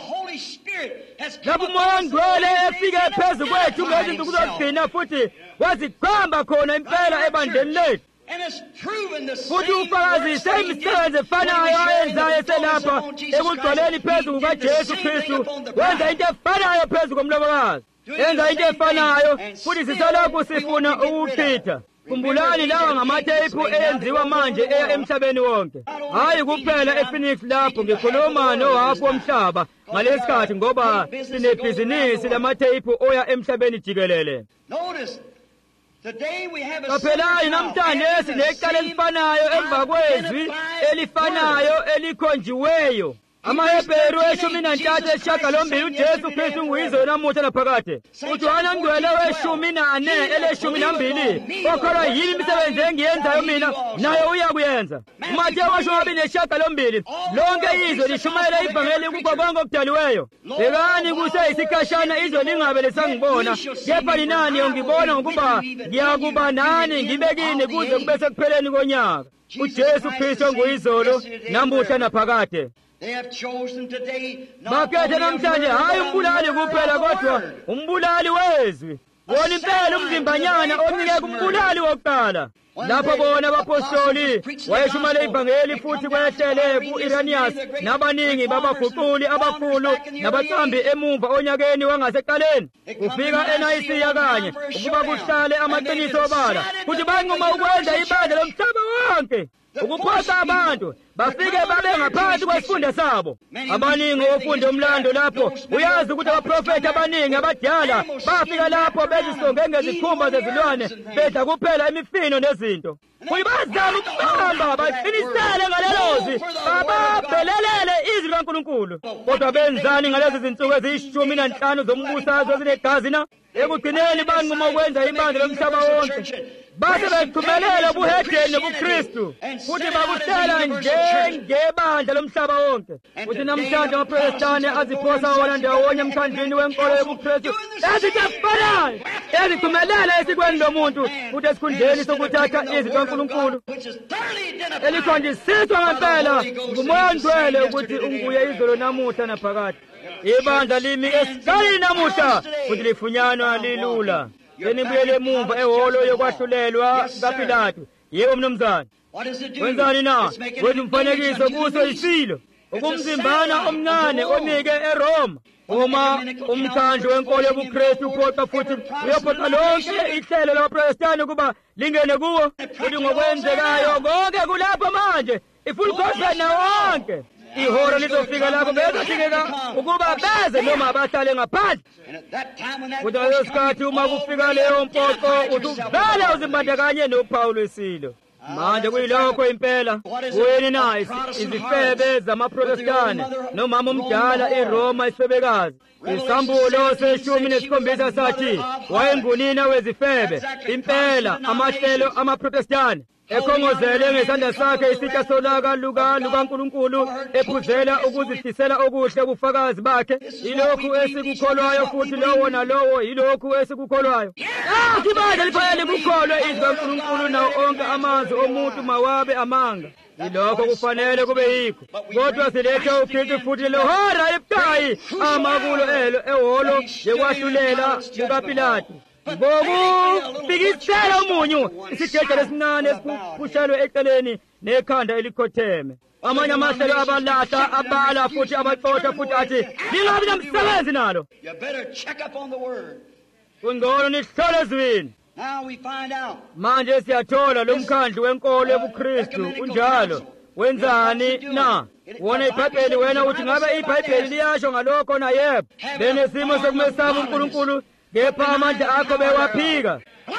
lapho umoya ongcwele efike phezu kwethu ngezinsuku zokugcina futhi waziqamba khona impela ebandleni lethu futhi ufakazise imisebenzi efanayo ayenzayo eselapha ekugcwaleni phezu kukaJesu Kristu wenza into efanayo phezu komlobokazi enza into efanayo futhi sisalokhu sifuna ukuchitha. Kumbulani lawa ngamathephu eyenziwa manje eya emhlabeni wonke, hayi kuphela ePhoenix lapho ngikhuluma nohhafu womhlaba ngalesikhathi ngoba sinebhizinisi lamathephu oya emhlabeni jikelele. Qaphelayo namhlanje sineqala elifanayo emva kwezwi elifanayo elikhonjiweyo. AmaHebheru eshumi nantathu esishiyagalombili uJesu Kristu nguyizolo namuhla naphakade. uJohane Ngcwele weshumi nane eleshumi nambili okholwa yini imisebenzi engiyenzayo mina naye uyakuyenza. uMathewu weshumi amabili nesishiyagalombili lonke izwe lishumayela ivangeli kukho konke okudaliweyo. Bhekani kuseyisikhashana izwe lingabe lisangibona, kepha ninani yongibona ngokuba ngiyakuba nani ngibekini kuze kube sekupheleni konyaka. uJesu Kristu nguyizolo namuhla naphakade. Bakhethe namhlanje hayi umbulali kuphela kodwa umbulali wezwi. Wona impela umzimbanyana omnike kumbulali wokuqala. Lapho bona abapostoli wayeshumayela ivangeli futhi kwayehlele ku-Irenaeus nabaningi babaguquli abakhulu nabaqambi emumva onyakeni wangasekuqaleni. Kufika eNayisiya kanye ukuba kuhlale amaqiniso obala futhi banquma ukwenza ibandla lomhlaba wonke, ukuphosa abantu bafike babe ngaphansi kwesifunda sabo. Abaningi ofunda umlando lapho uyazi ukuthi abaprofeti abaningi abadala bafika lapho bezisonge ngezikhumba zezilwane bedla kuphela imifino nezinto. Kuyibazama ukubamba baqinisele ngalelozwi bababhelelele izwi likaNkulunkulu. Kodwa benzani ngalezi zinsuku eziyishumi nanhlanu zombusazwe ezinegazi na? Ekugcineni banquma ukwenza ibandla lomhlaba wonke, base bethumelela ubuhedeni nobuKristu futhi bakuhlela njengebandla lomhlaba wonke. Futhi namhlanje amaProtestani aziphosa wona ndawonye emkhandlwini wenkolo yobuKristu ezinto ezifanayo ezithumelela esikweni lomuntu futhi esikhundleni sokuthatha izwi likaNkulunkulu elikhonjisiswa ngempela nguMoya oNgcwele ukuthi unguye izolo namuhla naphakade. Ibandla limi esikalini namuhla futhi lifunyanwa lilula. Senibuyele emuva ehholo yokwahlulelwa kaPilato. Yebo mnumzane, wenzani na? Wenza umfanekiso kuso isilo ukumzimbana omncane onike eRoma. Uma umkhandlu wenkolo yobuKristu uphoqa futhi uyaphoqa lonke ihlelo lamaProtestani ukuba lingene kuwo, futhi ngokwenzekayo konke kulapho manje i-full gospel nawonke. Ihora lizofika lapho bezohluleka ukuba beze noma abahlale ngaphandle. Kuthi ngaleso sikhathi uma kufika leyo mpoqo uzuvele uzimbandakanye noPawulo esilo. Manje kuyilokho impela kuyini na izifebe zamaProtestani nomama omdala iRoma isifebekazi. Isambulo seshumi nesikhombisa sathi wayengunina wezifebe. Impela amahlelo amaProtestani ekhongozele ngesandla sakhe isitsha solaka luka lukaNkulunkulu ephuzela ukuzifisela okuhle ubufakazi bakhe. Ilokhu esikukholwayo futhi lowo nalowo yilokhu esikukholwayo. Athi ibandla lifanele kukholwe izwi likaNkulunkulu nawo onke amazwi omuntu mawabe amanga. Ilokho kufanele kube yikho. Kodwa siletha uKristu futhi lohora ebucayi amakulo elo ehholo yekwahlulela kukaPilato. Ngokufikisela umunyu isijeje lesincane esiphushelwe eceleni nekhanda elikhotheme. Amanye amahlelo abalahla abala futhi abaxoxa futhi athi lingabi namsebenzi nalo. Kungcono nihlole ezwini. Manje siyathola lo mkhandlu wenkolo yobuKristu unjalo. Wenzani na? Wona iBhayibheli wena uthi ngabe iBhayibheli liyasho ngalokho na? Yebo. Benesimo sokumesaba uNkulunkulu kepha amandla akho bewaphika.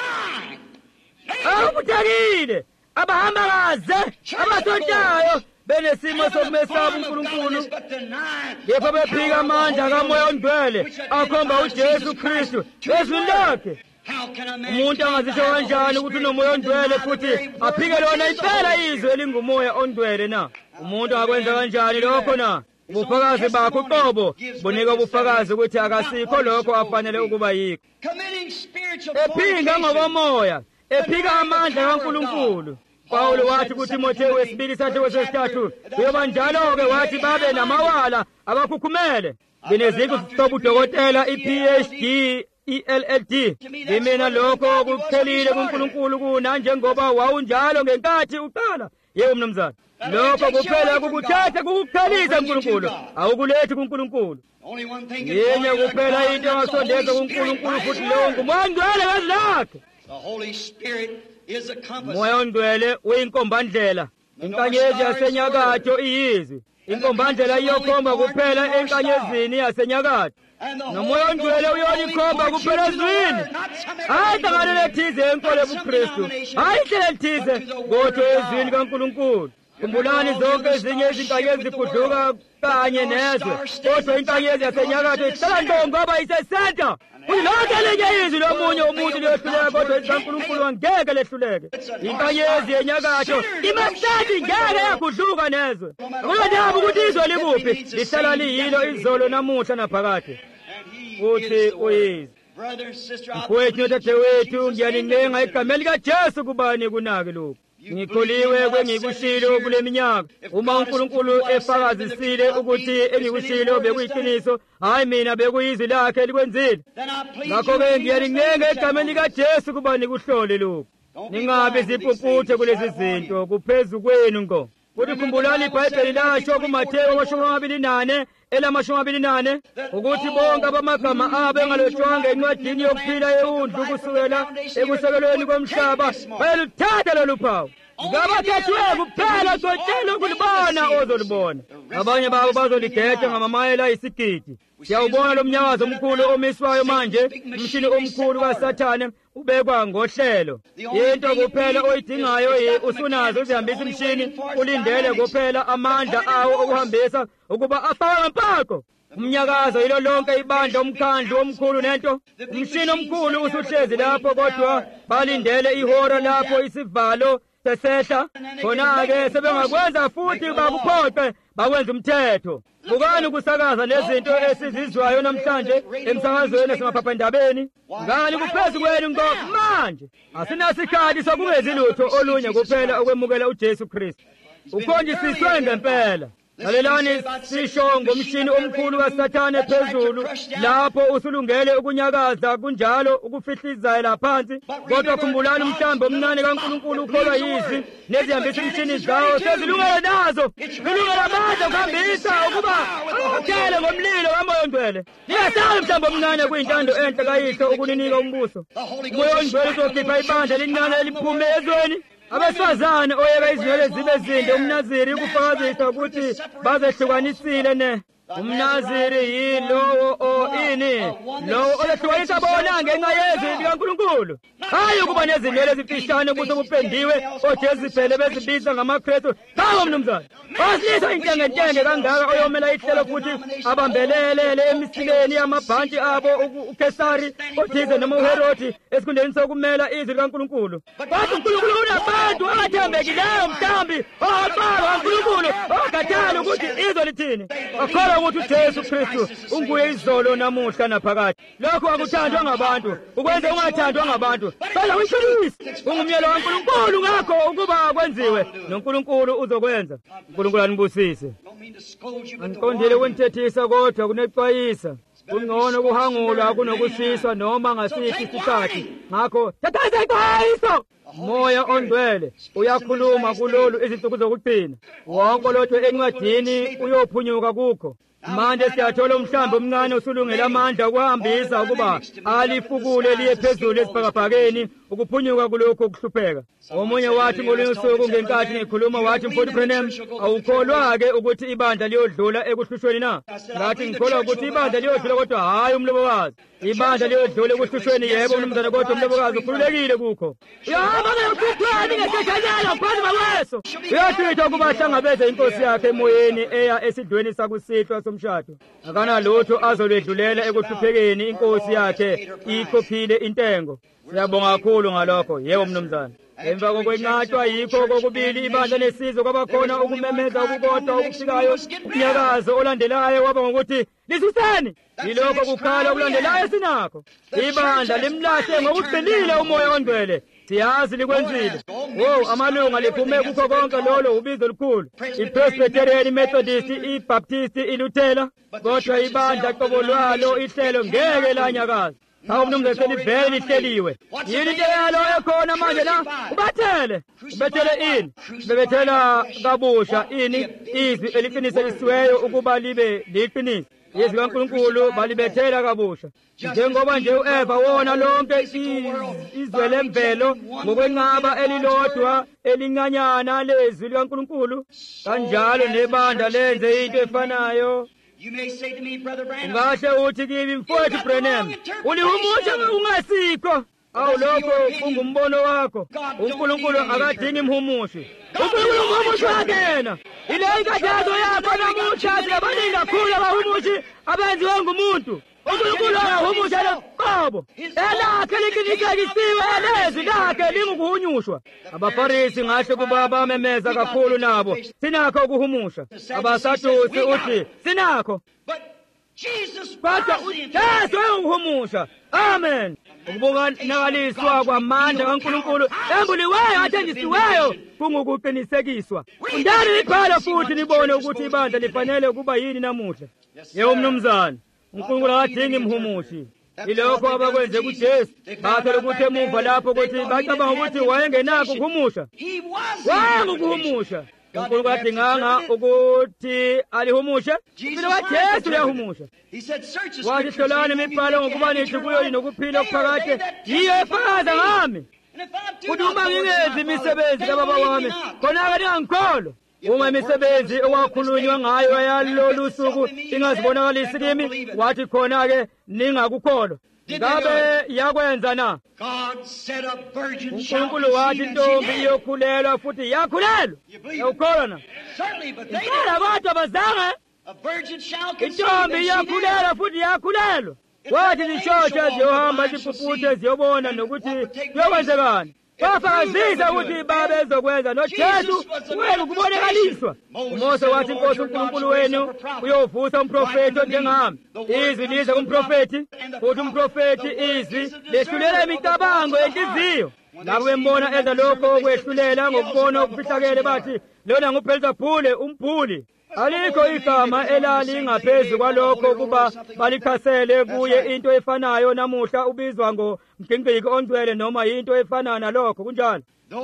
Awukuthakile abahamba kaze abasontayo benesimo sokumesaba uNkulunkulu kepha bephika amandla kaMoya oNgcwele akhomba uJesu Kristu ezwini lakhe. Umuntu angazisho kanjani ukuthi unoMoya oNgcwele futhi aphike lona impela izwi elinguMoya oNgcwele na? Umuntu angakwenza kanjani lokho na? Ubufakazi bakho uqobo bunika ubufakazi ukuthi akasikho lokho afanele ukuba yikho. Ephinga ngokomoya, ephika amandla kaNkulunkulu. Paulo wathi kuTimotheo wesibili sathi wesithathu kuyoba njalo-ke wathi babe namawala abakhukhumele beneziqu zobudokotela i-P H D I L L D. Kimina lokho kuphelile kuNkulunkulu kuna njengoba wawunjalo ngenkathi uqala. Yebo mnumzane, lokho kuphela kukuthatha kukukhalisa uNkulunkulu awukulethi kuNkulunkulu. Yenye kuphela into engasondeza kuNkulunkulu futhi lowo ngumongcwele wezilakhe. Moya ongcwele uyinkombandlela, inkanyezi yasenyakatho iyizwi. Inkombandlela iyokhomba kuphela enkanyezini yasenyakatho. Nomoya ongcwele uyonikhomba kuphela ezwini. Hayi hlangane lethize enkolo yobuKristu, hayi ihlelo lithize kodwa ezwini kaNkulunkulu. Khumbulani zonke ezinye izinkanyezi zikuduka kanye nezwe, kodwa inkanyezi yasenyakatho ihlala nto ngoba isesenta. Kulonke elinye izwi lomunye umuntu liyohluleka kodwa izwi kaNkulunkulu angeke lehluleke. Inkanyezi yenyakatho imahlathi ngeke yaguduka nezwe. Akuyondaba ukuthi izwe likuphi, lihlala liyilo izolo namuhla naphakade. Futhi uyizwi. Mfowethu nodadewethu ngiyaninenga egameni likaJesu kubani kunake lokhu. Ngikholiwe kwengikushilo kule minyaka. Uma uNkulunkulu efakazisile ukuthi engikushilo bekuyiqiniso, hayi mina bekuyizwi lakhe elikwenzile. Ngakho-ke ngiyaninenga egameni likaJesu kubani kuhlole lokhu. Ningabe zipumputhe kulezi zinto kuphezu kwenu ngo. Futhi khumbulani iBhayibheli lasho kuMathewu amashumi amabili nane elamashumi amabili nane ukuthi bonke abamagama abo engalotshwanga encwadini yokuphila yewundlu kusukela ekusekelweni komhlaba bayaluthatha lolu phawu. Ngabathathiwe kuphela zotshela ukulibona ozolibona. Abanye babo bazoligeda ngamamayela ayisigidi. Siyawubona lo mnyakazo omkhulu omiswayo manje, umshini omkhulu kaSathane ubekwa ngohlelo. Into kuphela oyidingayo yi usunazo uzihambisa umshini, ulindele kuphela amandla awo okuhambisa ukuba afake ngempako. Umnyakazo yilo lonke ibandla omkhandlu omkhulu nento. Umshini omkhulu usuhlezi lapho kodwa balindele ihora lapho isivalo sesehla. Khona-ke sebengakwenza futhi bakuphoqe bakwenza umthetho. Bukani ukusakaza lezinto esizizwayo namhlanje emsakazweni nasemaphephandabeni. Ngani kuphezu kwenu ngo manje asinasikhathi sokungezi lutho olunye kuphela okwemukela uJesu Kristu. Ukhonjisiswe ngempela. Lalelani sisho ngomshini omkhulu kaSathane phezulu lapho usulungele ukunyakaza kunjalo ukufihlizayo laphansi. Kodwa khumbulani umhlambi omncane kaNkulunkulu ukholwa yizwi nezihambisa imishini zawo sezilungele nazo. Zilungele amandla okuhambisa ukuba akhele ngomlilo kaMoya Ongcwele. Ningasabi mhlambi omncane kuyintando enhle kayihlo ukuninika umbuso. Umoya Ongcwele uzokhipha ibandla elincane eliphume ezweni. Abesifazane oyeka izinwele zibe zinde umNaziri ukufakazisa ukuthi bazehlukanisile ne. UmNaziri yilowo o ini lowo olehlukanisa bona ngenxa yezwi likaNkulunkulu. Hayi ukuba nezinwele ezifishane kuze kupendiwe oJezebheli bezibiza ngamaKristu. Hawo mnumzane, wasilisa intengentenge kangaka oyomela ihlelo futhi abambelelele emisikeni yamabhantshi abo uKesari othize noma uHerodi esikhundleni sokumela izwi likaNkulunkulu. Wathi uNkulunkulu unabantu abathembekileyo mhlambi owaqala kaNkulunkulu ogadala ukuthi izwe lithini. Akholwa ukuthi uJesu Kristu unguye izolo namuhla naphakade. Lokho akuthandwa ngabantu, ukwenza ungathandwa ngabantu. Phela uyiqiniso ungumyelo kaNkulunkulu ngakho ukuba kwenziwe noNkulunkulu uzokwenza. uNkulunkulu anibusise. Angiqondile ukunithethisa kodwa kunexwayisa. Kungcono kuhangula kunokushiswa noma ngasiphi isikhathi. Ngakho thatha ixwayiso. Moya Ongcwele uyakhuluma kulolu izinsuku zokugcina. Wonke lotho encwadini uyophunyuka kukho. Manje siyathola umhlambi omncane usulungele amandla okuhambisa ukuba alifukule liye phezulu esibhakabhakeni ukuphunyuka kulokho ukuhlupheka. Omunye wathi ngolunye usuku ngenkathi ngikhuluma wathi mfowethu Branham, awukholwa-ke ukuthi ibandla liyodlula ekuhlushweni na? Ngathi ngikholwa ukuthi ibandla liyodlula kodwa hayi umlobokazi. Ibandla liyodlula ekuhlushweni yebo mnumzane kodwa umlobokazi ukhululekile kukho. Uyahamba ngekhukhwane ngeseshanyana phansi makweso. Uyahlwithwa ukuba ahlangabeze inkosi yakhe emoyeni eya esidlweni sakusihlwa somshado. Akanalutho azolwedlulela ekuhluphekeni inkosi yakhe ikhophile intengo. Siyabonga kakhulu ngalokho. Yebo mnumzane. Emva kokwenqatshwa yikho kokubili ibandla lesizwe kwabakhona ukumemeza ukukodwa okufikayo. Umnyakazo olandelayo waba ngokuthi lisuseni. Yilokho kukhala okulandelayo sinakho. Ibandla limlahle ngokugcinile uMoya Ongcwele. siyazi likwenzile. Wo amalunga liphume kukho konke lolo ubizo olukhulu. I-Presbyterian, i-Methodist, i-Baptist, i-Luther, kodwa ibandla qobo lwalo ihlelo ngeke lanyakaza. Hawu mnumzane selivele lihleliwe. Yini into yalo ekhona manje la? Ubathele. Ubethele ini? Bebethela kabusha ini izwi eliqinisekisiweyo ukuba libe liqiniso. Yezwi kaNkulunkulu balibethela kabusha. Njengoba nje uEva wona lonke izwe lemvelo ngokwenqaba elilodwa elincanyana lezwi likaNkulunkulu, kanjalo nebandla lenze into efanayo. You may say to me, Brother Branham, ungashe uthi kimi mfowethu Branham, ulihumusha ungasikho. Awu lokho kungumbono wakho. uNkulunkulu akadingi imhumushi. uNkulunkulu ngumushi wakhe yena. Ile inkathazo yakho namuhla siyabaningi kakhulu abahumushi abenziwe ngumuntu. uNkulunkulu akahumusha loqobo. Elakhe liqinisekisiwe elezwi lakhe lingukuhunyushwa. AbaFarisi ngahle kuba bamemeza kakhulu nabo, sinakho ukuhumusha. AbaSadusi uthi sinakho. Kodwa uJesu engukuhumusha. Amen. Ukubonakaliswa kwamandla kaNkulunkulu embuliweyo athenjisiweyo kungukuqinisekiswa. Undani libhala futhi nibone ukuthi ibandla lifanele ukuba yini namuhla. Yebo mnumzane, uNkulunkulu akadingi imhumushi. Ilokho abakwenze kuJesu. Bathole ukuthi emuva lapho ukuthi bacabanga ukuthi wayengenakho ukuhumusha. Wangukuhumusha. uNkulunkulu adinganga ukuthi alihumushe. Impilo kaJesu uyahumusha. Wathi hlolani imibhalo ngokuba nithi kuyo inokuphila okuphakade yiyo efakaza ngami. Kuthi uma ngingenzi imisebenzi kababa wami, khona-ke ningangikholwa. Uma imisebenzi okwakhulunywa ngayo yalolu suku ingazibonakalisi kimi, wathi khona-ke ningakukholwa. Ngabe yakwenza na? uNkulunkulu wathi intombi iyokhulelwa futhi yakhulelwa. Uyakholwa na? Impela kodwa bazange. Intombi iyakhulelwa futhi yakhulelwa. Wathi izishosha ziyohamba ziphuphuthe ziyobona nokuthi kuyokwenzekani. Bafakazisa ukuthi baba ezokwenza noJesu wena ukubonakaliswa. uMose wathi inkosi uNkulunkulu wenu uyovusa umprofeti njengami. Izwi lize kumprofeti, futhi umprofeti izwi lehlulela imicabango yenhliziyo. Labo bembona enza lokho kwehlulela ngokubona okufihlakele bathi lona nguBhelizebhuli umbhuli. Alikho igama elali ngaphezu kwalokho kuba balikhasele kuye into efanayo namuhla ubizwa ngomgingqiki ongcwele noma into efana nalokho kunjalo.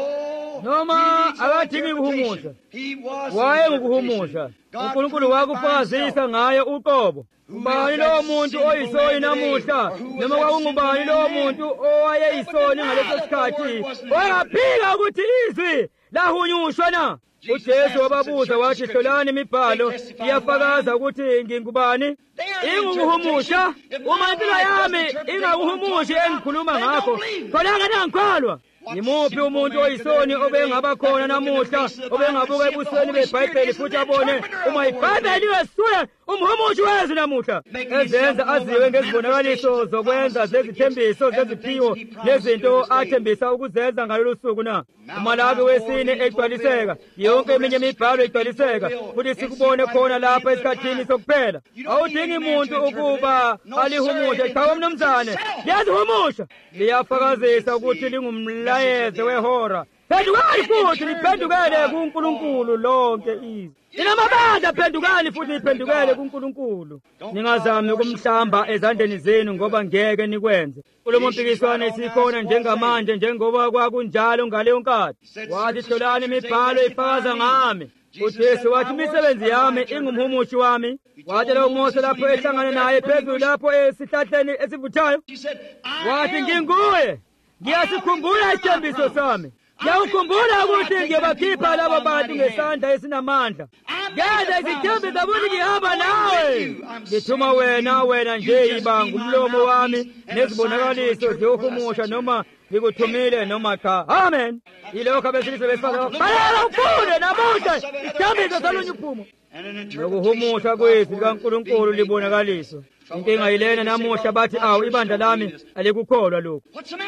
Noma akadingi ukuhumusha. Waye ngukuhumusha. uNkulunkulu wakufakazisa ngaye uqobo. Ubani lowo muntu oyisoni namuhla, noma kwakungubani lowo muntu owayeyisoni ngaleso sikhathi, oyaphika ukuthi izwi lahunyushwa na? uJesu wababuza wathi hlolani imibhalo iyafakaza ukuthi ngingubani. Ingukuhumusha. Uma impilo yami ingakuhumushi engikhuluma ngakho, khona-ke nangikholwa. Yimuphi umuntu oyisoni obengaba khona namuhla obengabuka ebusweni beBhayibheli futhi abone uma iBhayibheli wesuye umhumushi wezwi namuhla, ezenza aziwe ngezibonakaliso zokwenza zezithembiso zeziphiwo nezinto athembisa ukuzenza ngalolu suku na? uMalaki wesine egcwaliseka, yonke eminye imibhalo egcwaliseka, futhi sikubone khona lapha esikhathini sokuphela. Awudingi muntu ukuba alihumushe. Cha mnumzane, liyazihumusha. Liyafakazisa ukuthi lingumlayezo wehora. Phendukani futhi liphendukele kuNkulunkulu lonke izwi. Linamabandla, phendukani futhi liphendukele kuNkulunkulu. Ningazami ukumhlamba ezandleni zenu ngoba ngeke nikwenze. Kulo mpikiswano esikhona njengamanje njengoba kwakunjalo ngaleyo nkathi. Wathi hlolani imibhalo ifakaza ngami. uJesu wathi imisebenzi yami ingumhumushi wami. Wathi lo Mose lapho ehlangana naye phezulu lapho esihlahleni esivuthayo, wathi nginguye. Ngiyasikhumbula isithembiso sami. Ngiyakukhumbula ukuthi ngiyobakhipha laba bantu ngesandla esinamandla. Ngenza izithembiso zabuthi ngihamba nawe. Ngithuma wena, wena nje iba ngumlomo wami nezibonakaliso ziyohumusha noma ngikuthumile noma cha. Amen. Yilokho abesilisa besifazane bayalela ufunde namuhla isithembiso salunye uphumo. Nokuhumusha kwezwi likaNkulunkulu libonakaliswa. Inkinga yilena namuhla bathi awu ibandla lami alikukholwa lokho.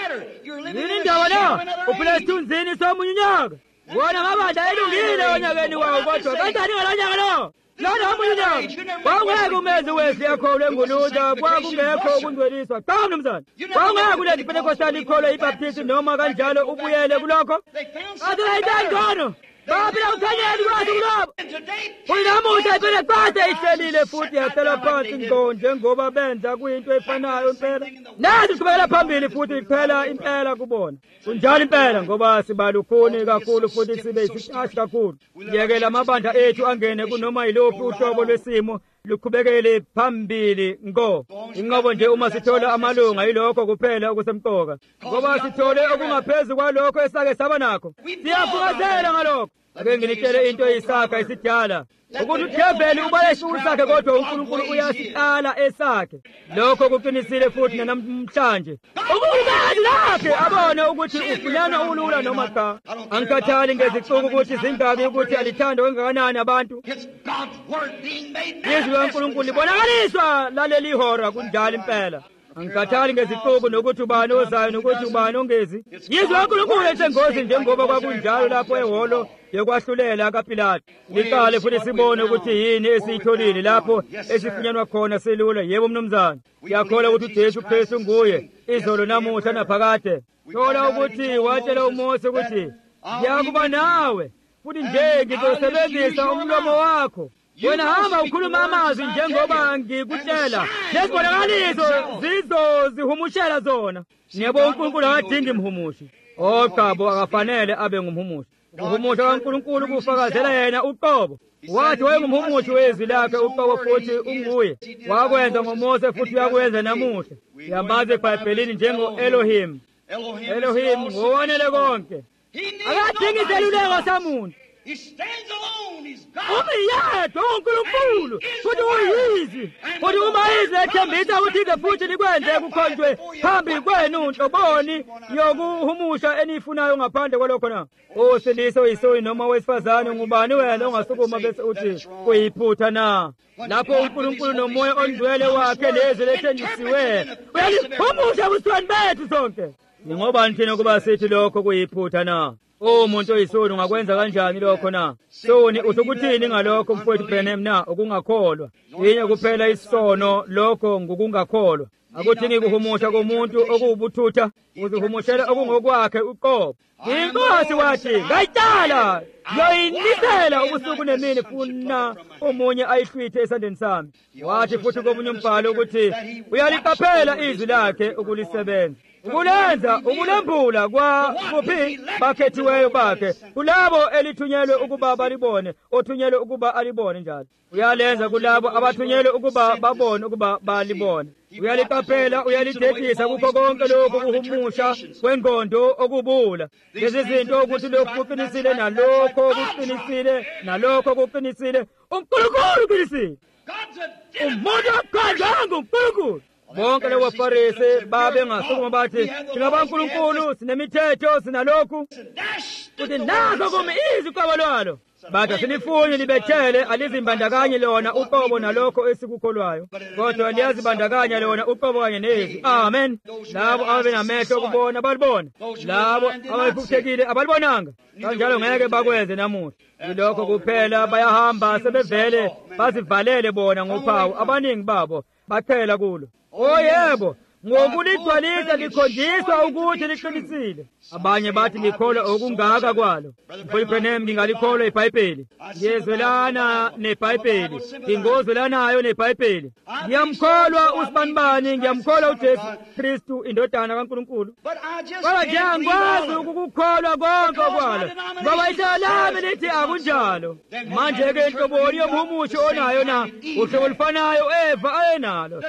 Yini indaba na? Uphila esithunzini somunye unyaka. Wona ngabandla elungile onyakeni wawo kodwa kanjani ngalonyaka lo? lana umunyaka kwangeke umenze wesi yakholwe nguluza kwakungekho ukungcweliswa cha mnumzana kwangeke ulenze Pentecostal ikholwe ibaptist noma kanjalo ubuyele kulokho athayitangcono baphila ukhanyeni kwathi kulabo kunamuhla iPentecoste ihlelile futhi yahlala phansi ngqo njengoba benza kuyinto efanayo impela nathi siqhubekela phambili futhi iphela impela kubona kunjalo impela ngoba sibalukhuni kakhulu futhi sibe isitashi kakhulu yekela amabandla ethu angene kunoma yiluphi uhlobo lwesimo luqhubekele phambili ngo inqobo nje uma sithola amalunga yilokho kuphela okusemqoka ngoba sithole okungaphezulu kwalokho esake saba nakho siyafukazela ngalokho ake nginitshele into eyisakha isidala ukuthi uDeveli uba yeshuru sakhe kodwa uNkulunkulu uyasiqala esakhe lokho kuqinisile futhi namhlanje ukhulukazi lakhe abone ukuthi ufunyana ulula noma cha angikhathali ngezicuku ukuthi zingaki ukuthi alithanda kangakanani abantu izwi kaNkulunkulu libonakaliswa laleli hora kunjalo impela angikhathali ngezicuku nokuthi ubani ozayo nokuthi ubani ongezi izwi kaNkulunkulu esengozi njengoba kwakunjalo lapho ehholo yokwahlulela kaPilato liqale futhi sibone ukuthi yini esiyitholile lapho esifunyanwa khona selula yebo mnumzana yakhola ukuthi uJesu Kristu nguye izolo namuhla naphakade thola ukuthi watshela uMose ukuthi ngiyakuba nawe futhi nje ngizosebenzisa umlomo wakho wena hamba ukhuluma amazwi njengoba ngikutshela nezibonakaliso zizozihumushela zona ngiyabona uNkulunkulu akadingi imhumushi oqabo akafanele abe ngumhumushi ukuhumusha kaNkulunkulu kufakazela yena uqobo wathi wayengumhumushi wezwi lakhe uqobo futhi unguye wakwenza ngoMose futhi uyakwenza namuhla yamaze eBhayibhelini njengo Elohim Elohim ngowanele konke akadingi iseluleko samuntu umiyedwa uNkulunkulu futhi uyizi futhi uma izwi ethembisa ukuthi ke futhi likwenze kukhonjwe phambi kwenu nhloboni yokuhumusha enifunayo ngaphandle kwalokho na osilisa oyisoni noma wesifazane ngubani wena ongasukuma bese uthi kuyiphutha na lapho uNkulunkulu nomoya ongcwele wakhe lezwi lethenjisiwe uyalihumusha busweni bethu sonke ngingobani thina kuba sithi lokho kuyiphutha na umuntu oyisoni ungakwenza kanjani lokho na soni usukuthini ngalokho mfowethu Branham na ukungakholwa yinye kuphela isono lokho ngokungakholwa akudingi kuhumusha komuntu okubuthutha uzihumushela okungokwakhe uqobo inkosi wathi ngayitala yoyinisela ubusuku nemini funa omunye ayihlwithe esandleni sami wathi futhi komunye umbhalo ukuthi uyaliqaphela izwi lakhe ukulisebenza ukulenza ukulembula kwa kuphi bakhethiweyo bakhe kulabo elithunyelwe ukuba balibone othunyelwe ukuba alibone njalo uyalenza kulabo abathunyelwe ukuba babone ukuba balibone uyaliqaphela uyalidedisa kukho konke lokho kuhumusha kwengqondo okubula lezi zinto ukuthi lokhu kuqinisile nalokho kuqinisile nalokho kuqinisile uNkulunkulu uqinisile umuntu akhanjanga uNkulunkulu bonke labo baFarisi babe ngasukuma bathi singabaNkulunkulu sinemithetho sinalokhu kuthi nazo kumi iziqobo lwalo bathi sinifunye libethele alizimbandakanye lona uqobo nalokho esikukholwayo kodwa liyazibandakanya lona uqobo kanye nezwi amen labo ababenamehlo okubona balibona labo abayifuthekile abalibonanga kanjalo ngeke bakwenze namuhla yilokho kuphela bayahamba sebevele bazivalele bona ngophawu abaningi babo baqhela kulo oh yebo ngokuligcwalisa likhonjiswa ukuthi liqinisile abanye bathi ngikholwa okungaka kwalo mfowethu Branham ngingalikholwa iBhayibheli ngiyezwelana neBhayibheli ngingozwelanayo neBhayibheli ngiyamkholwa usibanibani ngiyamkholwa uJesu Kristu indodana kaNkulunkulu kodwa nje angikwazi ukukholwa konke kwalo ngoba ihlala lami lithi akunjalo manje-ke inhloboni yomumusho onayo na uhlobo olufanayo Eva ayenalo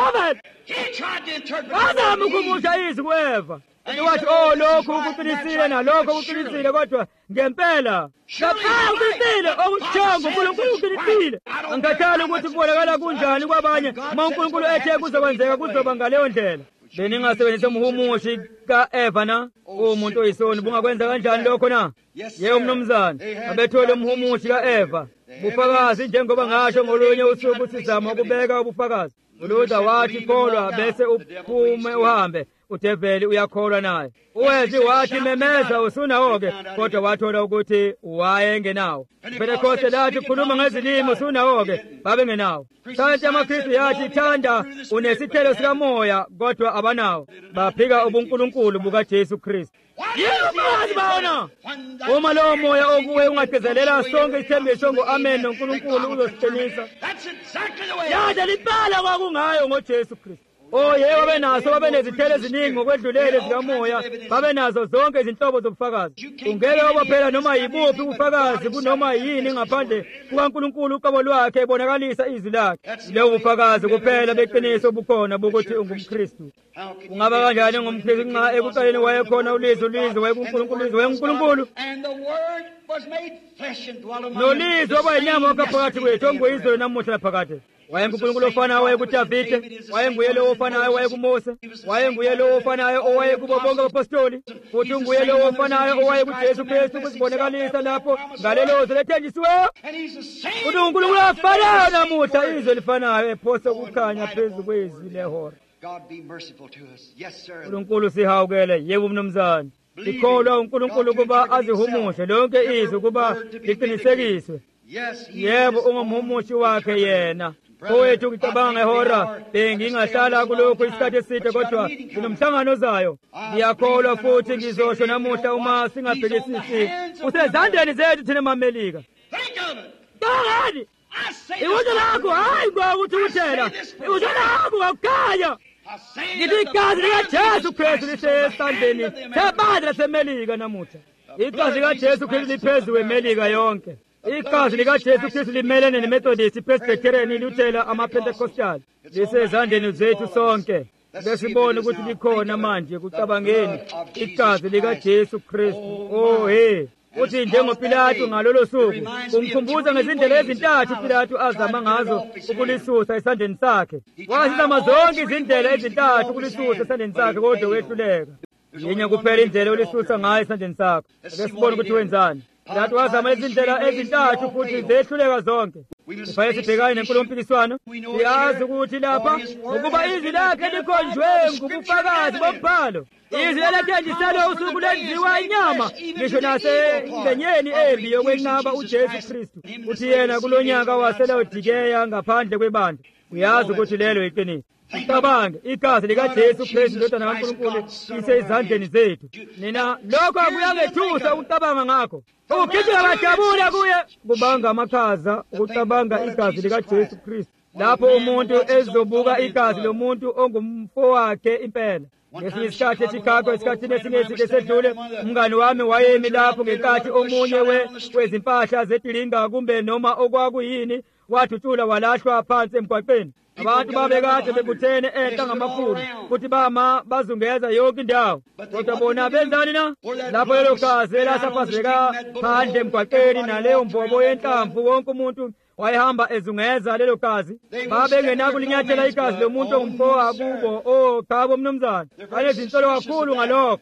azama ukumusha izwi kuEva wathi oh lokhu kuqinisile nalokho kuqinisile kodwa ngempela kapha uqinisile okujonga uNkulunkulu uqinisile angikhathali ukuthi kubonakala kunjani kwabanye uma uNkulunkulu ethe kuzokwenzeka kuzoba ngaleyo ndlela beningasebenzisa umhumushi kaEva na umuntu oyisoni bungakwenza kanjani lokho na yebo mnumzane abethole umhumushi kaEva bufakazi njengoba ngasho ngolunye usuku sizama ukubeka ubufakazi uLuther wathi kholwa bese uphume uhambe uDeveli uyakholwa naye. Uwezi wathi memeza usunawo-ke, kodwa wathola ukuthi wayengenawo. Pentecoste lathi khuluma ngezilimi usunawo-ke, babengenawo. Kanti amaKristu yathi thanda unesithelo sikamoya, kodwa abanawo. Baphika ubuNkulunkulu bukaJesu Kristu. Yebo baona. Uma lowo moya okuwe ungagcizelela sonke isithembiso ngo-amen noNkulunkulu uzosiqinisa. Yade libala kwakungayo ngoJesu Kristu. Oh yebo babenaso babenezithelo eziningi ngokwedlulele zikamoya, babenazo zonke izinhlobo zobufakazi. Ungeke wabophela noma yibuphi ubufakazi kunoma yini ngaphandle kukaNkulunkulu uqobo lwakhe ebonakalisa izwi lakhe. Leyo bufakazi kuphela beqiniso bukhona bokuthi ungumKristu. Ungaba kanjani ngumKristu nxa ekuqaleni wayekhona ulizwi ulizwi wayekuNkulunkulu ulizwi wayeNkulunkulu? Nolizwi wabayinyama wakaphakathi kwethu onguyizwe namuhla phakathi. WayenguNkulunkulu ofanayo wayekuDavide, wayenguye lo ofanayo wayekuMose, wayenguye lo ofanayo owayekubo bonke abapostoli, futhi unguye lo ofanayo owayekuJesu Kristu kuzibonakalisa lapho ngalelozwe lethenjisiweyo. Futhi uNkulunkulu afanayo namuhla izwe lifanayo ephose ukukhanya phezu kwezwi lehora. uNkulunkulu sihawukele, yebo mnumzane. Likholwa uNkulunkulu kuba azihumushe lonke izwi kuba liqinisekiswe. Yebo ungumhumushi wakhe yena. Owethu ngicabanga ngehora bengingahlala kulokho isikhathi eside, kodwa sinomhlangano zayo. Ngiyakholwa futhi ngizosho namuhla uma singabhekisisi usezandleni zethu thina mamelika. Ngani? Iwuzo lakho hayi ngokuthi uthela. Iwuzo lakho ngakukhanya. Ngithi igazi likaJesu Kristu lisesandleni sebandla lasemelika namuhla. Igazi likaJesu Kristu liphezulu emelika yonke. Igazi likaJesu Kristu limelene neMethodist, Presbyterian, Luthela, amaPentecostal. Lisezandleni zethu sonke. Lesibone ukuthi likhona manje kucabangeni igazi likaJesu Kristu. Oh hey, uthi njengoPilato ngalolo suku umkhumbuza ngezindlela ezintathu Pilato azama ngazo ukulisusa esandleni sakhe. Wazizama zonke izindlela ezintathu ukulisusa esandleni sakhe, kodwa wehluleka. Yinye kuphela indlela ulisusa ngayo esandleni sakhe. Lesibone ukuthi wenzani. Pilato wazama izindlela ezintathu futhi zehluleka zonke. Kufanele sibhekane nenkulumo mpikiswano. Siyazi ukuthi lapha ukuba izwi lakhe likhonjwe ngobufakazi bombhalo. Izwi elathenjiselwe usuku lenziwa inyama, ngisho nasembenyeni embi yokwenqaba uJesu Kristu. Uthi yena kulonyaka waseLaodikeya ngaphandle kwebandla. Uyazi ukuthi lelo iqiniso. Cabange igazi likaJesu Kristu indodana kaNkulunkulu lisezandleni zethu. Nina lokho akuyangethusa ukucabanga ngakho. Ukhithi bajabula kuye kubanga amakhaza ukucabanga igazi likaJesu Kristu. Lapho umuntu ezobuka igazi lomuntu ongumfowakhe impela. Ngesinye isikhathi eChicago, esikhathini esingeside esedlule, umngane wami wayemi lapho ngenkathi omunye wezimpahla zetilinga kumbe noma okwakuyini wathuthula walahlwa phansi emgwaqeni. Abantu babekade bebuthene enhla ngamafulu futhi bama bazungeza yonke indawo. Kodwa bona benzani na? Lapho lelo gazi elasaphazeka phandle emgwaqeni naleyo mvobo yenhlamvu, wonke umuntu wayehamba ezungeza lelo gazi. Babengenakulinyathela igazi lomuntu ongumfowabo. Oh khabo mnumzane, banezinsolo kakhulu ngalokho,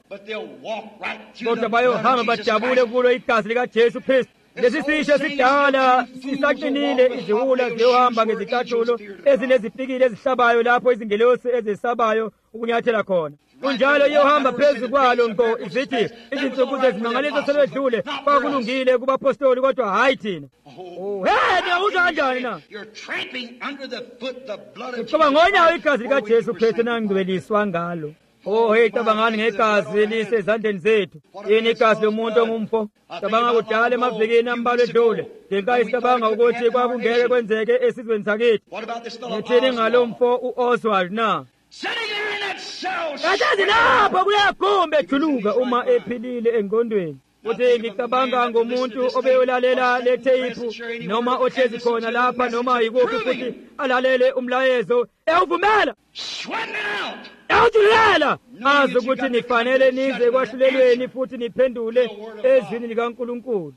kodwa bayohamba bajabule kulo igazi likaJesu Kristu. Lesi sisho sidala sisaqinile, iziwula ziyohamba ngezicathulo ezinezipikili ezihlabayo lapho izingelosi ezesabayo ukunyathela khona. Kunjalo iyohamba phezu kwalo nko izithi izinsuku zezimangaliso sebedlule kwakulungile kubapostoli, kodwa hayi thina. Oh hey, uza kanjani na? Ngoba ngonyawo igazi likaJesu Kristu nangcweliswa ngalo. Oh hey, cabangani ngegazi lisezandleni zethu. Yini igazi lomuntu ongumfo? Cabanga kudala emavikini ambalwa edlule. Ngenkathi cabanga ukuthi kwakungeke kwenzeke esizweni sakithi. Ngithini ngalo mfo uOswald na? Kathi lapho kuyagumba ejuluka uma ephilile engqondweni. Uthi ngicabanga ngomuntu obeyolalela le tape noma ohlezi khona lapha noma yikuphi futhi alalele umlayezo ewuvumela. Ewujulela azi ukuthi nifanele nize kwahlulelweni futhi niphendule ezwini likaNkulunkulu.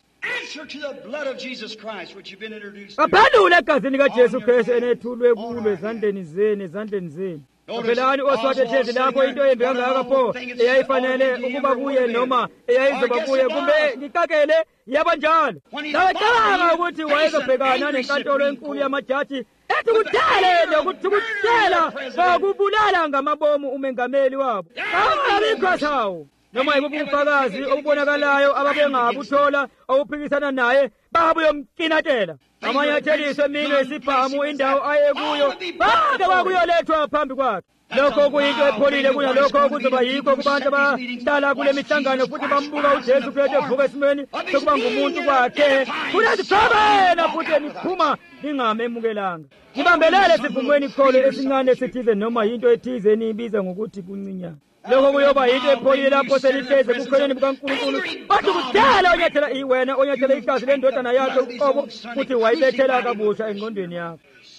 Kaphendule egazini likaJesu Kristu enethulwe kulo ezandleni zenu, ezandleni zenu. Kaphelani oSwati ehlezi lapho into embi kangaka pho eyayifanele ukuba kuye noma eyayizoba kuye, kumbe ngicakele yaba njalo. Ngicabanga ukuthi wayezobhekana nenkantolo enkulu yamajaji bathukuthele nokuthukuthela ngokubulala ngamabomu umengameli wabo. Ababikho sawo noma yibuphi ubufakazi obubonakalayo ababengabuthola obuphikisana naye babuyomkinatela. Amanyatheliso emine esibhamu indawo ayekuyo bake bakuyolethwa phambi kwakhe. Lokho kuyinto epholile kunalokho okuzoba yikho kubantu abahlala kule mihlangano futhi bambuka uJesu Kristu evuka esimeni sokuba ngumuntu kwakhe. Kunezikhobena futhi niphuma ningamemukelanga. Nibambelele sivumweni kholo esincane esithize noma yinto ethize eniyibiza ngokuthi kuncinyana. Lokho kuyoba yinto epholile lapho selihleze kukhoneni bukaNkulunkulu. Bathi kudala onyathela iwena onyathela igazi lendodana yakhe uqobo futhi wayibethela kabusha engqondweni yakho.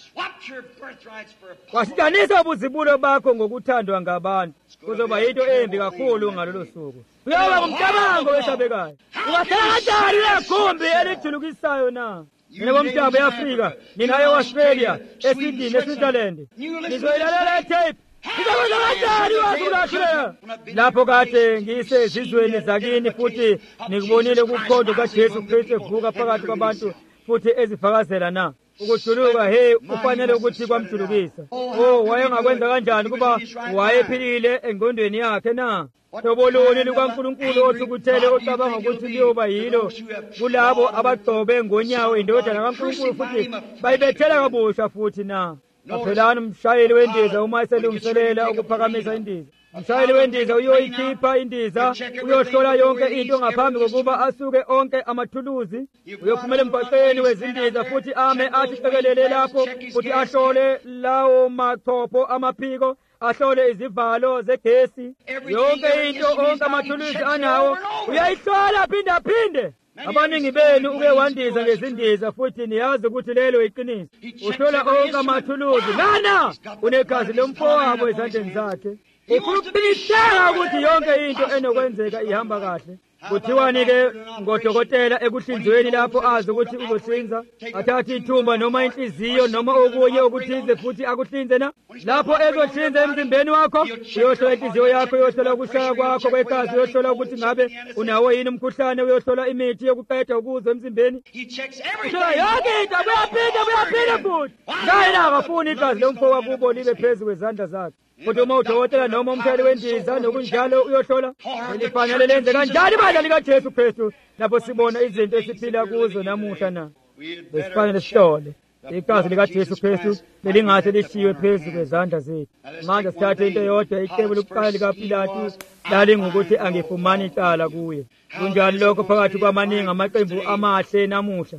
Wasidanisa ubuzibulo bakho ngokuthandwa ngabantu. Kuzoba yinto embi kakhulu ngalolo suku. Kuyoba ngumcabango wesabekayo. Ungathanda igumbi elijulukisayo na? Nina bomdabu eAfrika, nina eAustralia, eSydney, eSwitzerland. Nizoyilalela tape. Ngizakwenza kanjani wakulahleya? Lapho kade ngisezizweni zakini futhi nikubonile ukukhondo kaJesu Kristu evuka phakathi kwabantu futhi ezifakazela na? Ukujuluka hey ufanele ukuthi kwamjulukisa. Oh wayengakwenza kanjani kuba wayephilile engqondweni yakhe na? Toboloni likaNkulunkulu othukuthele ocabanga ukuthi liyoba yilo kulabo abagcobe ngonyawo indodana kaNkulunkulu futhi bayibethela kabusha futhi na? Kaphelani umshayeli wendiza uma eselungiselela ukuphakamisa indiza. Umshayeli wendiza uyoyikhipha indiza, uyohlola yonke into ngaphambi kokuba asuke onke amathuluzi. Uyophumela emgwaqeni wezindiza futhi ame athi cekelele lapho futhi ahlole lawo machopho amaphiko, ahlole izivalo zegesi. Yonke into onke amathuluzi anawo uyayihlola phinda phinde. Abaningi benu uke wandiza ngezindiza futhi niyazi ukuthi lelo iqiniso. Uhlola onke amathuluzi. Lana unegazi lomfowabo ezandleni zakhe. Ukuqiniseka ukuthi yonke into enokwenzeka ihamba kahle. Kuthiwani-ke ngodokotela ekuhlinzweni lapho azi ukuthi uzohlinza, athathe ithumba noma inhliziyo noma okunye okuthize futhi akuhlinze na? Lapho ezohlinza emzimbeni wakho, uyohlola inhliziyo yakho, uyohlola ukushaya kwakho kwegazi, uyohlola ukuthi ngabe unawo yini umkhuhlane, uyohlola imithi yokuqeda ukuzwa emzimbeni. Uhlola yonke into, kuyaphinda kuyaphinda futhi. Ngayena akafuni igazi lomfowabo libe phezu kwezandla zakhe. Kodwa uma udokotela noma umshayeli wendiza nokunjalo uyohlola, elifanele lenze kanjani ibandla likaJesu Kristu lapho sibona izinto esiphila kuzo namuhla na? Besifanele sihlole igazi likaJesu Kristu belingase lishiywe phezu kwezandla zethu. Manje sithathe into yodwa, icebo lokuqala likaPilatu lalingukuthi angifumani icala kuye. Kunjani lokho phakathi kwamaningi amaqembu amahle namuhla?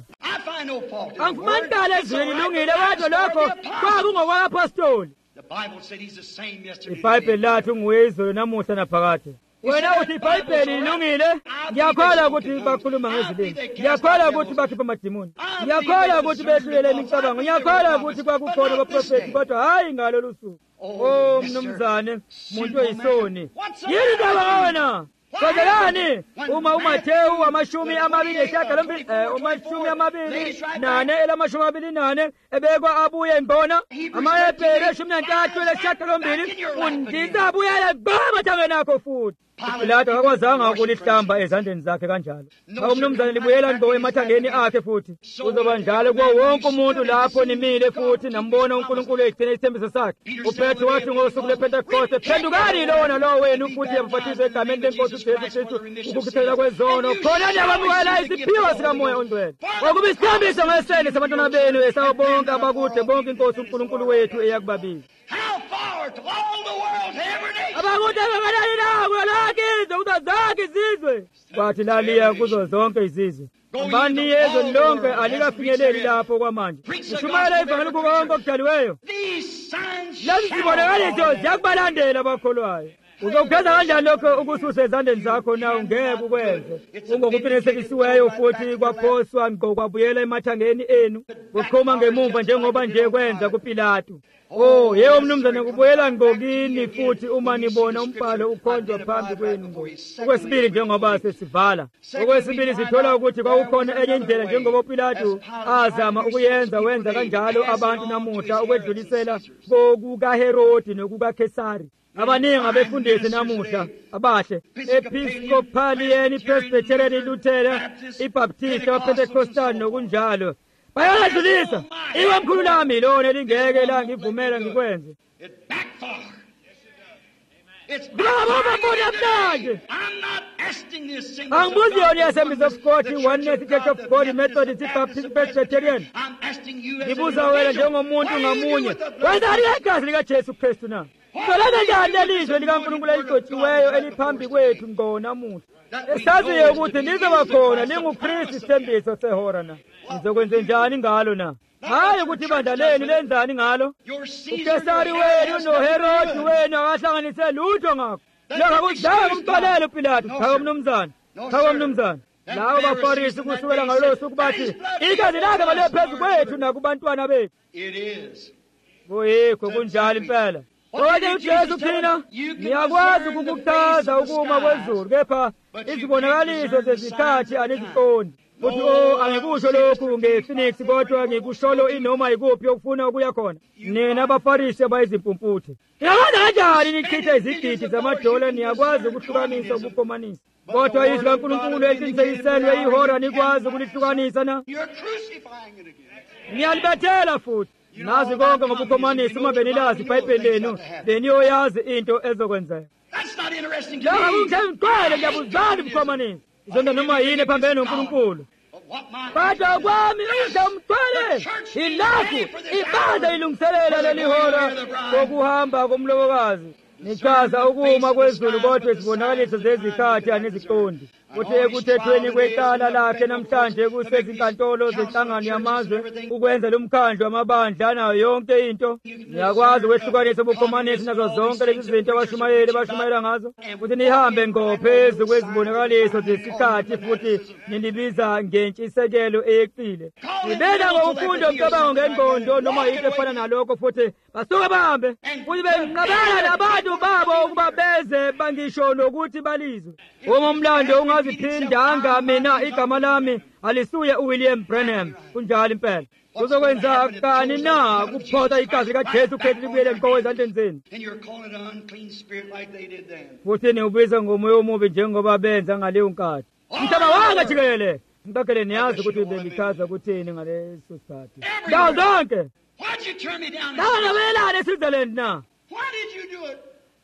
Angifumani icala ezweni lungile kodwa lokho kwakungokwa-apostoli. iBhayibheli lathu nguye izolo namuhla naphakade. Wena uthi iBhayibheli ilungile, ngiyakholwa ukuthi bakhuluma ngezilimi, ngiyakholwa ukuthi bakhipha amadimoni, ngiyakholwa ukuthi behlulele imicabango, ngiyakholwa ukuthi kwakukhona abaprofethi kodwa hayi ngalolu suku. Oh mnumzane, muntu oyisoni, yini indaba wena? Kwenzelani uma uMathewu amashumi amabili esishiyagalombili eh amashumi amabili nane elamashumi amabili nane ebekwa abuye mbona amaHebheru eshumi nantathu esishiyagalombili undisa abuyela ngqaba thangeni nakho futhi. Pilato akakwazanga ukulihlamba ezandleni zakhe kanjalo. Umnumzane libuyela ngqo emathangeni akhe futhi. Uzoba njalo kuwo wonke umuntu lapho nimile futhi nambona uNkulunkulu egcina isithembiso sakhe. uPetro wathi ngosuku lePentecoste, phendukani lona lo wenu futhi yabhaphathize egameni lenkosi uJesu Kristu ukukhithela kwezono khona niyabamukela iziphiwo sikamoya ongcwele. Ngokuba isithembiso ngesene sabantwana benu esabo bonke abakude bonke inkosi uNkulunkulu wethu eyakubabiza. How far to all the world, every nation. Abakude bangalali na kulakhe kuzo zonke izizwe. Bathi laliya kuzo zonke izizwe. Ngani yezo lonke alikafinyeleli lapho kwamanje. Ushumayela ivangeli konke okudaliweyo. These signs Lezi zibonakaliso ziyakubalandela abakholwayo. Uzokwenza kanjani lokho ukususa ezandleni zakho na ungeke ukwenze? Ungokuqinisekisiweyo futhi kwaphoswa ngqo kwabuyela emathangeni enu. Kuqhuma ngemumva njengoba nje kwenza kuPilatu. Oh, yebo mnumzane kubuyela ngqo kini futhi uma nibona umbhalo ukhonjwa phambi kwenu ngqo. Okwesibili njengoba sesivala. Okwesibili sithola ukuthi kwakukhona enye indlela njengoba uPilatu azama ukuyenza wenza kanjalo abantu namuhla ukwedlulisela kokukaHerodi nokukaKesari. Abaningi abefundisi namuhla abahle Episcopalian, Presbyterian, Lutheran, iBaptist, abaPentecostal nokunjalo bayaladlulisa iwe mkhulu lami lona lingeke la ngivumela ngikwenze It backfired. It's ngababona manje I'm not asking this single angibuzi yona Assemblies of God Oneness Church of God Methodist Baptist Presbyterian I'm asking you as ngibuza wena njengomuntu ngamunye wenza igazi lika Jesu Kristu na solana njani lelizwe likaNkulunkulu eligotshiweyo eliphambi kwethu ngonamuhla esaziyo ukuthi nizoba khona linguKristu isithembiso sehora na nizokwenza njani ngalo na hayi ukuthi ibandla lenu lenzani ngalo uKesari wenu noHerodi wenu akahlanganise lutho ngakho lokho kudala kumxolele uPilato cha mnumzana cha mnumzana lawo baFarisi kusukela ngalolo suku bathi igazi lakhe ngale phezu kwethu nakubantwana bethu It is. kuyikho kunjalo impela kodwa uJesu thina niyakwazi ukukuchaza ukuma kwezulu kepha izibonakaliso zezikhathi aniziqondi futhi o angikusho lokhu ngePhoenix kodwa ngikusholo inoma ikuphi okufuna ukuya khona nina abaFarisi abayizimpumputhe niyakwazi kanjani nichithe izigidi zamadola niyakwazi ukuhlukanisa ubukhomanisi kodwa izwi kaNkulunkulu eliqinisekiselwe ihora nikwazi ukulihlukanisa na You're crucifying it again. niyalibethela futhi nazi konke ngobukhomanisi uma benilazi iBhayibheli lenu beniyoyazi into ezokwenzeka That's not interesting to lokho me. kungigcwele ngiyabuzana ubukhomanisi izonda noma yini phambene noNkulunkulu But what my kodwa kwami uzamthwele ilapho ibandla ilungiselela leli hora kokuhamba komlobokazi nichaza ukuma kwezulu kodwa izibonakaliso zezikhathi aniziqondi futhi ekuthethweni kwecala lakhe namhlanje kusezinkantolo zenhlangano yamazwe ukwenza lumkhandlu amabandla nayo yonke into niyakwazi ukwehlukanisa ubukhomanisi nazo zonke lezi zinto abashumayeli bashumayela ngazo futhi nihambe ngophezu kwezibonakaliso zesikhathi futhi nilibiza ngentshisekelo eyeqile nibeka ngokufunda umcabango ngengqondo noma yinto efana nalokho futhi basuke bahambe futhi benqabela nabantu babo ukuba beze bangisho nokuthi balizwe uma umlando ungaziphindanga mina igama lami alisuye uWilliam Branham kunjalo impela kuzokwenza kani na kuphotha igazi likaJesu Kristu libuyele emqowe ezandleni zenu and you're calling it an unclean spirit like they did then. futhi niubiza ngomoya omubi njengoba benza ngaleyo nkathi mhlaba wanga jikelele ngibakele niyazi ukuthi bengichaza kuthini ngaleso sikhathi ndawo zonke Why'd you turn me down? ngabelane eSwitzerland na Why did you do it?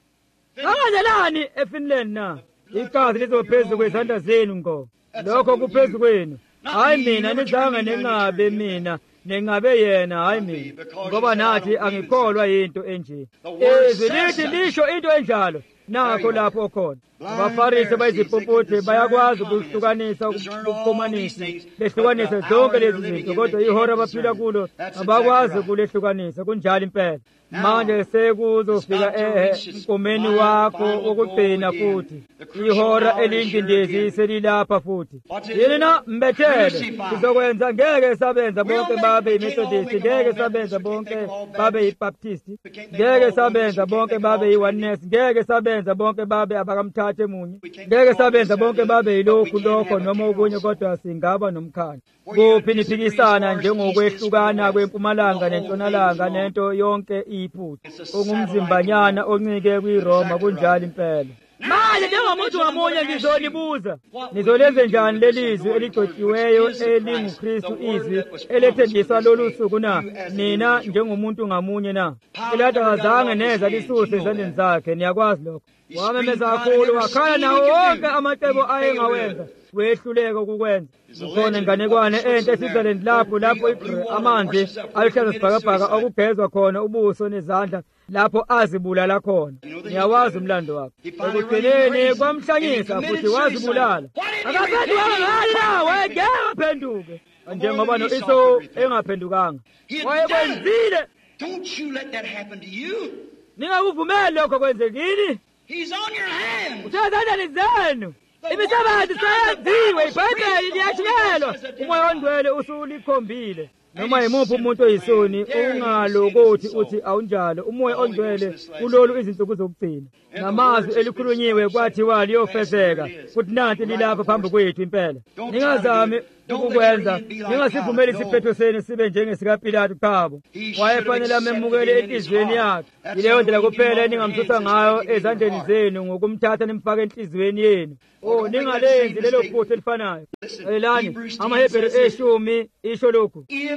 angazelani eFinland na igazi lizophezu kwezandla zenu ngo lokho kuphezu kwenu hayi mina nizange nengabe mina nengabe yena hayi mina ngoba nathi angikholwa into enje izwi lithi lisho into enjalo nakho lapho khona abaFarisi bayizipuputhe bayakwazi ukuhlukanisa ubukhomanisi behlukanise zonke lezi zinto kodwa ihora abaphila kulo abakwazi ukulehlukanisa kunjalo impela manje sekuzofika emkomeni wakho wokugcina futhi ihora elindindezi selilapha futhi yini na mbethele sizokwenza ngeke sabenza bonke babe iMethodist ngeke sabenza bonke babe iBaptist ngeke sabenza bonke iBabe iOneness ngeke sabenza bonke babe abakamthathe munye ngeke sabenza bonke babe yilokhu lokho noma okunye kodwa singaba nomkhandlu kuphi niphikisana njengokwehlukana kwempumalanga nentshonalanga nento yonke iyiphutha ungumzimbanyana oncike kwiRoma kunjalo impela manje njengomuntu ngamunye ngizolibuza nizolenze njani lelizwi eligcotshiweyo elinguKristu izwi elethendiswa lolu suku na nina njengomuntu ngamunye na Pilato azange neza lisuse ezandleni zakhe niyakwazi lokho wamemeza kakhulu wakhala nawo wonke amacebo ayengawenza wehluleka ukukwenza ukhona inganekwane enhle eSwitzerland lapho lapho amanzi aluhlaza sibhakabhaka okugezwa khona ubuso nezandla lapho azibulala khona niyawazi umlando wakhe ekugcineni kwamhlanyisa futhi wazibulala akaphenduka ngani na wayengeke aphenduke njengoba no-Esau engaphendukanga wayekwenzile Don't you let that happen to you. ningakuvumeli lokho kwenzekini He's on your hand. usezandleni zenu imisebenzi seyenziwe iBhayibheli liyashunyelwa umoya ongcwele usulikhombile noma yimuphi umuntu oyisoni ungalokothi uthi awunjalo umoya ongcwele kulolu izinsuku zokugcina namazwi elikhulunyiwe kwathiwa liyofezeka futhi nanti lilapha phambi kwethu impela ningazami ukukwenza ningasivumeli isiphetho senu sibe njengesikaPilato qabo wayefanele amemukele enhliziyweni yakhe yileyo ndlela kuphela ningamsusa ngayo ezandleni zenu ngokumthatha nimfake enhliziyweni yenu oh ningalenzi lelo phutha elifanayo elani amaHebheru eshumi isho lokhu If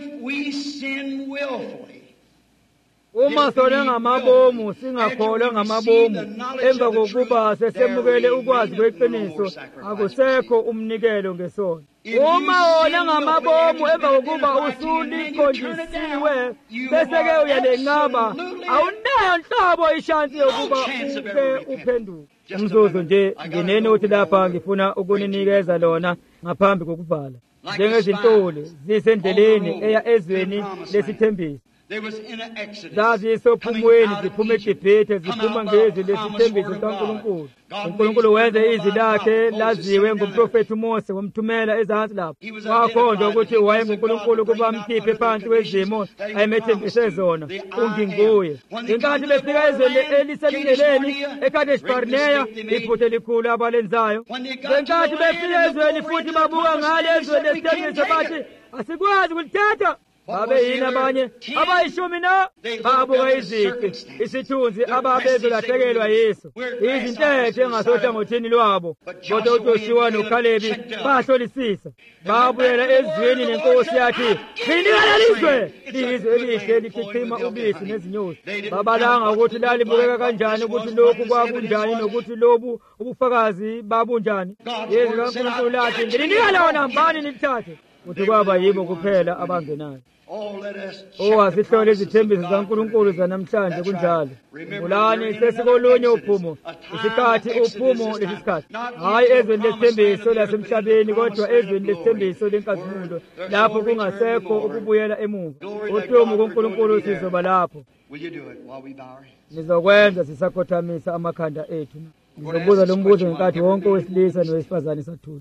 we sin willfully, uma sona ngamabomu singakholwa ngamabomu emva kokuba sesemukele ukwazi kweqiniso akusekho umnikelo ngesono. Uma wona ngamabomu emva kokuba usulikhonjisiwe bese-ke uyalenqaba awunayo nhlobo ishansi yokuba uke uphenduke. Umzuzu nje nginene uthi lapha ngifuna ukuninikeza lona ngaphambi kokuvala. Njengezintuli zisendleleni eya ezweni lesithembiso. Zazisophumweni ziphuma eGibhithe ziphuma ngezwi lesithembiso sikaNkulunkulu. uNkulunkulu wenze izwi lakhe laziwe ngumprofethi uMose wamthumela ezansi lapho. Wakhonjwa ukuthi wayenguNkulunkulu ukuba amkhiphe phansi kwezimo ayemethembise zona. Unginguye. Inkathi befika ezweni elisemngceleni eKadesh Barnea iphutha elikhulu abalenzayo. Ngenkathi befika ezweni futhi babuka ngale ezweni lesithembiso bathi asikwazi kulithatha. Babe yini abanye abayishumi na babuka izici isithunzi ababezolahlekelwa Yesu izintethe engasohlangothini lwabo. Kodwa uJoshua noKhalebi bahlolisisa babuyela ezweni nenkosi yathi "Ngilibala lizwe izwe elihle lichichima ubisi nezinyosi." Babalanga ukuthi lalibukeka kanjani, ukuthi lokhu kwakunjani, nokuthi lobu ubufakazi babunjani. Yezwi kaNkulunkulu lathi "Ngilinika lona, mbani nilithathe." Kuthi kwaba yibo kuphela abangenayo. Oh, asihlole izithembiso zikaNkulunkulu zanamhlanje kunjalo. Khumbulani sesikolunye uphumo, isikhathi uphumo lesisikhathi. Hayi ezweni lesithembiso lasemhlabeni kodwa ezweni lesithembiso lenkazimulo lapho kungasekho ukubuyela emuva. Udumo kuNkulunkulu sizoba lapho. Nizokwenza sisakhothamisa amakhanda ethu. Ngizobuza lo mbuzo ngenkathi wonke owesilisa nowesifazane sathula.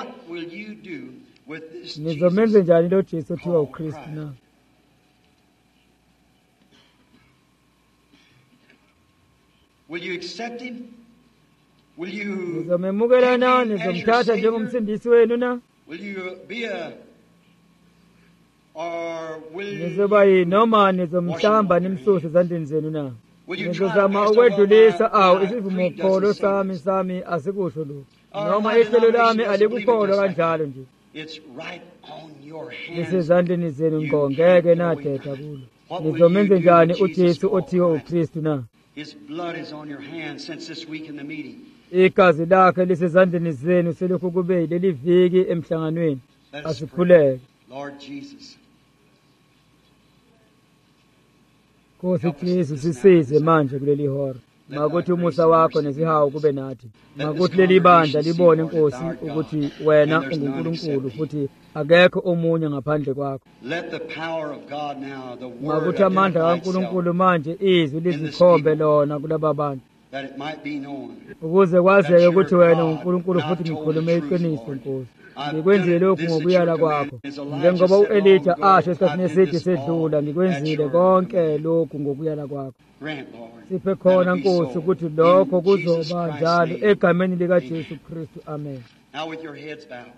Nizomenze njani lo Jesu othiwa uKristu na? Will you accept him? Will you Nizomemukela na? Nizomthatha njengomsindisi wenu na? Will you be a or will Nizoba yini noma nizomhlamba nimsuse ezandleni zenu na? Nizozama ukwedlulisa awu isivumo kholo sami sami asikusho lokho. Noma ihlelo lami alikukholwa kanjalo nje. It's right on your hands. Lisezandleni zenu ngqo, ngeke nadetha kulo. Nizomenze njani uJesu othiwa uKristu na? His blood is on your hands since this week in the meeting. Igazi lakhe lisezandleni zenu selokhu kube leli viki emhlanganweni. Asikhuleke. Lord Jesus. Nkosi Jesu sisize manje kuleli hora. Makuthi umusa wakho nesihawu kube nathi. Makuthi leli bandla libone Nkosi ukuthi wena unguNkulunkulu futhi akekho omunye ngaphandle kwakho. Let the power of God now, the word, Makuthi amandla kaNkulunkulu manje izwi lizikhombe lona kulaba bantu. that it might be known. Ukuze kwazeke ukuthi wena uNkulunkulu futhi ngikhulume iqiniso Nkosi. Ngikwenzile lokhu ngokuyala kwakho. Njengoba uElijah asho esikhathini esithi sedlula, ngikwenzile konke lokhu ngokuyala kwakho. Grant, Lord. Siphe khona Nkosi ukuthi lokho kuzoba njalo egameni lika Jesu Kristu. Amen. Now with your heads bowed.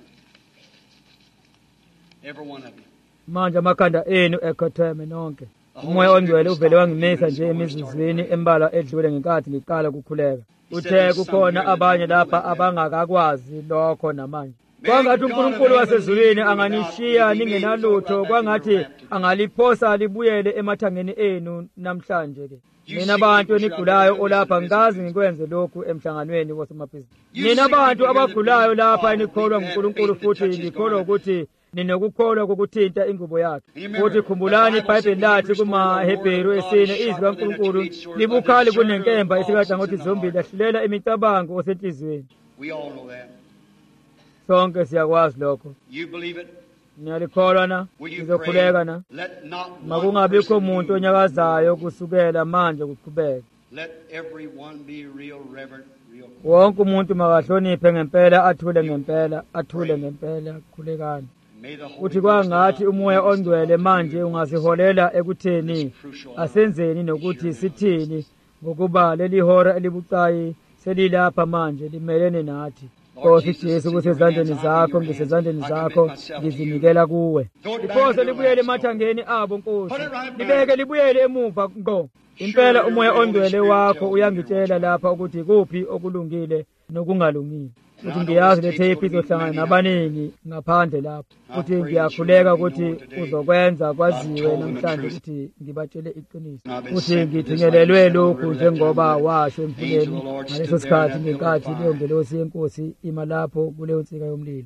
Every one of you. Manje amakhanda enu ekhotheme nonke. Umoya ongcwele uvele wangimisa nje emizuzwini embala edlule ngenkathi ngiqala ukukhuleka. Uthe kukhona abanye lapha abangakakwazi lokho namanje. Kwangathi uNkulunkulu wasezulwini anganishiya ningenalutho, kwangathi angaliphosa libuyele emathangeni enu namhlanje ke. Mina abantu enigulayo olapha ngazi ngikwenze lokhu emhlanganweni wasemabhizinisi. Mina abantu abagulayo lapha enikholwa nguNkulunkulu futhi nikholwa ukuthi ninokukholwa kokuthinta ingubo yakhe. Futhi khumbulani iBhayibheli lathi kumaHebheru esine izwi kaNkulunkulu libukhali kunenkemba esikade ngokuthi zombili ahlulela imicabango osenhlizweni. We all know that. Sonke siyakwazi lokho. You believe it? Niyalikholwa na? Will you Nizokhuleka pray? na? Let not one Makungabikho person umuntu move. onyakazayo kusukela manje kuqhubeka. Let everyone be real reverent, real quiet. Wonke umuntu makahloniphe ngempela, athule ngempela, athule ngempela, khulekani. May the Holy Uthi Ghost kwangathi now umoya lead us ongcwele to manje you. ungasiholela ekutheni asenzeni nokuthi sithini ngokuba leli hora elibucayi selilapha manje limelene nathi. Nkosi Jesu kusezandleni zakho, ngisezandleni zakho, ngizinikela kuwe. Liphose libuyele emathangeni abo Nkosi. Libeke libuyele emuva ngo. Impela umoya ongcwele wakho uyangitshela lapha ukuthi kuphi okulungile nokungalungile. ukuthi ngiyazi le tape izohlangana nabaningi ngaphandle lapho futhi ngiyakhuleka ukuthi uzokwenza kwaziwe namhlanje ukuthi ngibatshele iqiniso futhi ngithunyelelwe lokhu njengoba washo emfuleni ngaleso sikhathi ngenkathi leyo ngelosi yenkosi ima lapho kuleyo nsika yomlilo.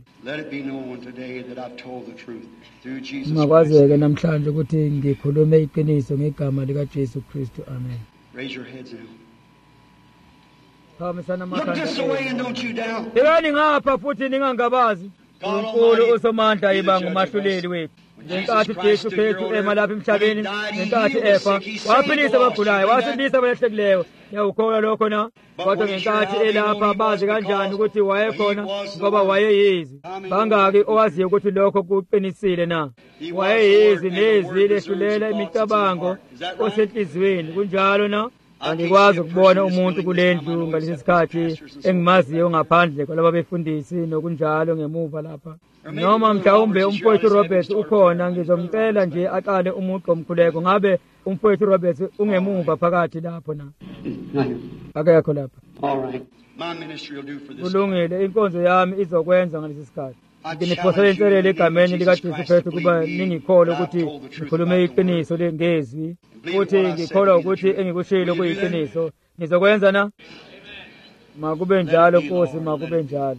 Ungakwazeke namhlanje ukuthi ngikhulume iqiniso ngegama likaJesu Kristu. Amen. Raise your heads now. Look this away and don't you down. Ngani ngapha futhi ningangabazi. uNkulunkulu uSomandla yiba ngumahluleli wethu. Ngenkathi Jesu Kristu ema lapha emhlabeni, ngenkathi efa, waphilisa abagulayo, wasindisa abalahlekileyo. Yawukholwa lokho na? Kodwa ngenkathi elapha bazi kanjani ukuthi wayekhona ngoba wayeyizi. Bangaki owaziyo ukuthi lokho kuqinisile na? Wayeyizi nezwi lehlulela imicabango osenhlizweni kunjalo na? Angikwazi ukubona umuntu kulendlu ngalesi sikhathi engimaziyo ngaphandle kwalabo befundisi nokunjalo ngemuva lapha. Noma mhlawumbe umfowethu Robert ukhona, ngizomcela nje aqale umuntu omkhuleko. Ngabe umfowethu Robert ungemuva phakathi lapho na? Akekho lapha. All right. My ministry will do for this. Kulungile, inkonzo yami izokwenza ngalesi sikhathi. Nginiphosela inselelo egameni likaJesu Kristu kuba ningikhole ukuthi ngikhulume iqiniso lengezwi futhi ngikholwa ukuthi engikushilo kuyiqiniso. Ngizokwenza na? Makube njalo Nkosi, makube njalo.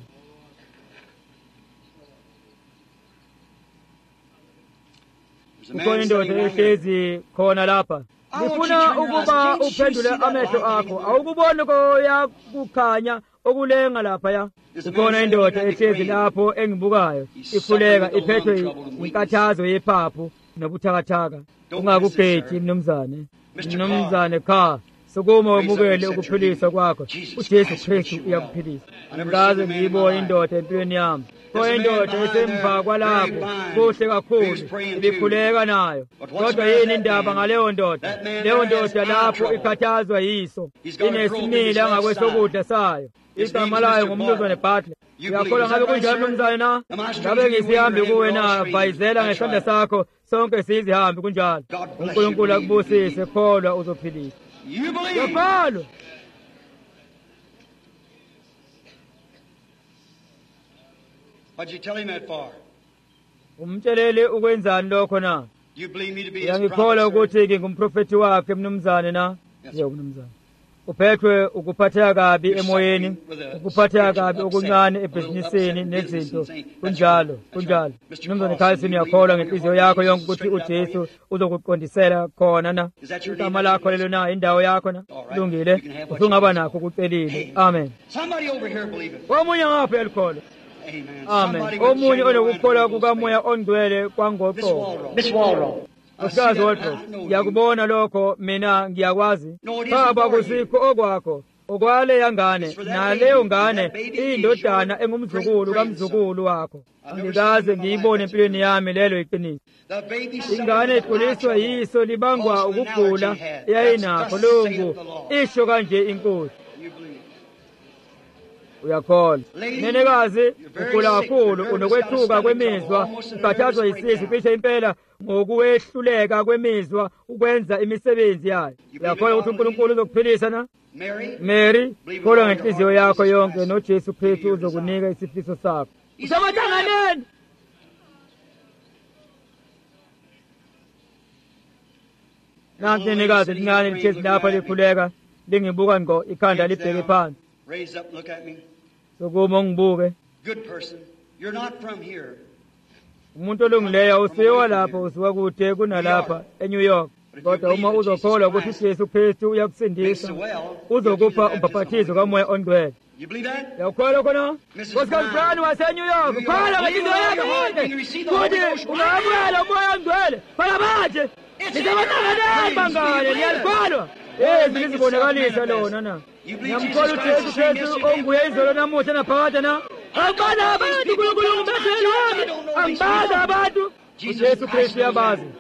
Kukhona indoda ehlezi khona lapha. Ngifuna ukuba uphendule amehlo akho. Awukuboni koyakukhanya okulenga lapha ya? Kukhona indoda ehlezi lapho engibukayo, ikhuleka iphethwe inkathazo yephaphu nobuthakathaka. Ungakugedi mnumzane. Mnumzane cha, sukuma wamukele ukuphilisa kwakho. uJesu Kristu uyakuphilisa. Ngikaze ngiyibone indoda empilweni yami. Ko indoda esemva kwalapho kuhle kakhulu ibikhuleka nayo. Kodwa yini indaba ngaleyo ndoda? Leyo ndoda lapho ikhathazwa yiso, inesimile angakwesokudla sayo. Igama layo ngumnumzane Butler. Uyakholwa ngabe kunjalo mnumzane na? Ngabe ngisihambe kuwe na? Vayizela ngesandla sakho sonke sizihambe kunjalo. uNkulunkulu akubusise, kholwa uzophilisa. Yakholwa. What'd you tell him that for? Umtshelele ukwenzani lokho na? You believe me to be his Uyangikholwa prophet? ukuthi ngingumprofeti wakhe mnumzane na? Yebo mnumzane. Uphethwe ukuphatheka kabi emoyeni, ukuphatheka kabi okuncane ebhizinisini nezinto kunjalo kunjalo. Mnumzane Carlson, uyakholwa ngenhliziyo yakho yonke ukuthi uJesu uzokuqondisela khona na? Igama lakho lelo na, indawo yakho na? Kulungile, usungaba nakho kucelile. Amen. Somebody over here believe it. Omunye ngapha elikholwa. Amen. Amen. Somebody with Omunye genuine onokukholwa mind. kukamoya ongcwele Miss kwangoqobo. Walrow. Miss Walrow. Usazi Walrow, ngiyakubona lokho, mina ngiyakwazi. Baba kusikho okwakho, okwale yangane, naleyo ngane iyindodana engumzukulu kamzukulu wakho. Ngikaze ngiyibone empilweni yami lelo iqiniso. The baby Ingane ikhuliswa yiso libangwa ukugula eyayinakho lungu. Isho kanje inkosi. You believe. Uyakholwa. Nenekazi ugula kakhulu, unokwethuka kwemizwa, ukhathazwa yisisu cishe impela ngokuwehluleka kwemizwa ukwenza imisebenzi yayo. Uyakholwa ukuthi uNkulunkulu uzokuphilisa na? Mary. Mary, kholwa ngenhliziyo yakho yonke noJesu Kristu uzokunika isifiso sakho. Usabathanganeni. Nansi nenekazi lincane lihlezi lapha likhuleka, lingibuka ngqo, ikhanda libheke phansi. Raise up and look at me. Sokuma ungibuke. Good person. You're not from here. Umuntu olungileyo usiwa lapho, usuka kude kunalapha eNew York. Kodwa uma uzokholwa ukuthi Jesu Kristu uyakusindisa, uzokupha umbhaphathizo kamoya ongcwele. You believe that? Uyakholwa khona? Nkosikazi Brown waseNew York, kholwa ngenhliziyo yakho konke. Futhi ungabuyela umoya ongcwele. Phela manje nisabathanganeni bangane, niyalikholwa? Eh, ngizibonakalisa lona na. Ngiyamkholwa uJesu Kristu onguye izolo namuhla naphakade na. Angibani abantu uNkulunkulu ngumbetheli wami. Angibani abantu. uJesu Kristu uyabazi.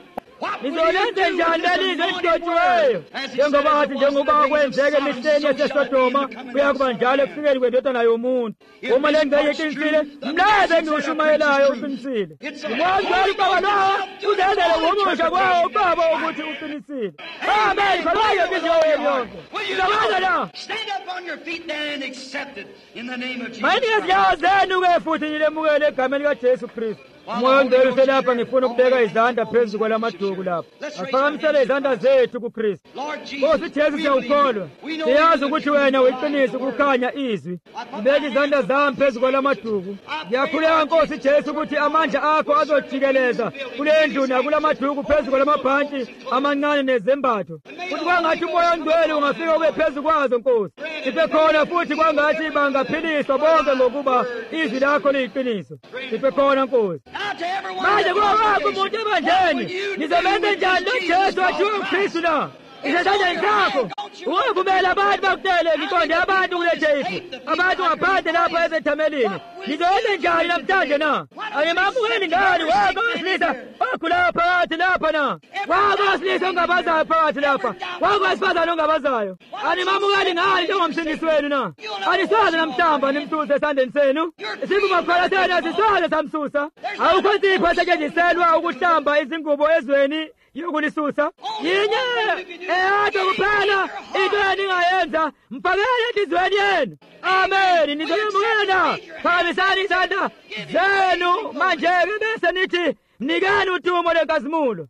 nizonenze njani lelizwe elidotshweyo njengoba ngathi njengoba kwenzeke emihleni yasesodoma kuyakuba njalo ekufikeni kwendodana yomuntu. Uma le ngeke iqinisile mlaze ngiwushumayelayo uqinisile. Umongcwele ubaba lowo uzenzele ngomusha kwawo ubaba ukuthi uqinisile. Amen. Khalayo bizo yonke. Sizakwenza la. Stand up on your feet then and accept it in the name of Jesus. Mayini yazenu ke futhi nilemukele egameni likaJesu Kristu. Umoya ongcwele uselapha ngifuna ukubeka izandla phezu kwalamaduku lapha. Asiphakamisele izandla zethu kuKristu. Nkosi Jesu siyawukholwa. Siyazi ukuthi wena uyiqiniso ukukhanya izwi. Ngibeka izandla zami phezu kwalamaduku. Ngiyakhuleka Nkosi Jesu ukuthi amandla akho azojikeleza kule ndlu nakulamaduku phezu kwalamabhantshi amancane nezembatho. Kuthi kwangathi umoya ongcwele ungafika ube phezu kwazo Nkosi. Siphe khona futhi kwangathi bangaphiliswa bonke ngokuba izwi lakho liyiqiniso. Siphe khona Nkosi. Manje kwawakho umuntu ebanjeni nizobenza njani noJesu wathi uKristu na izandla zakho ungavumela abantu bakutele ngiqonde abantu kulethe ifu abantu ngaphandle lapha ezethamelini nizoyenza njani namhlanje na animamukeni ngani wako wesilisa wakhula phakathi lapha na wako wesilisa ongabazayo phakathi lapha wako wesifazane ongabazayo animamukeni ngani njengomsindisi wenu na anisaze namhlamba nimsuse esandleni senu isivuma senu asisale samsusa awukho nsipho esetshenziselwa ukuhlamba izingubo ezweni yokulisusa yinye eyodwa kuphela into eningayenza mfakele enhliziyweni yenu. Amen. Nizoyamukela phakamisani izandla zenu manje-ke bese nithi mnikeni udumo lenkazimulo.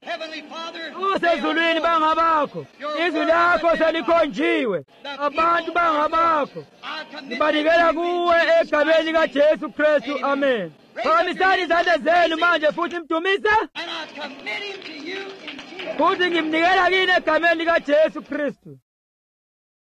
Osezulwini bangabakho izwi lakho selikhonjiwe abantu bangabakho nibanikela kuwe egameni likaJesu Kristu. Amen. Phakamisani izandla zenu manje futhi mdumise futhi ngimnikela kini egameni likaJesu Kristu.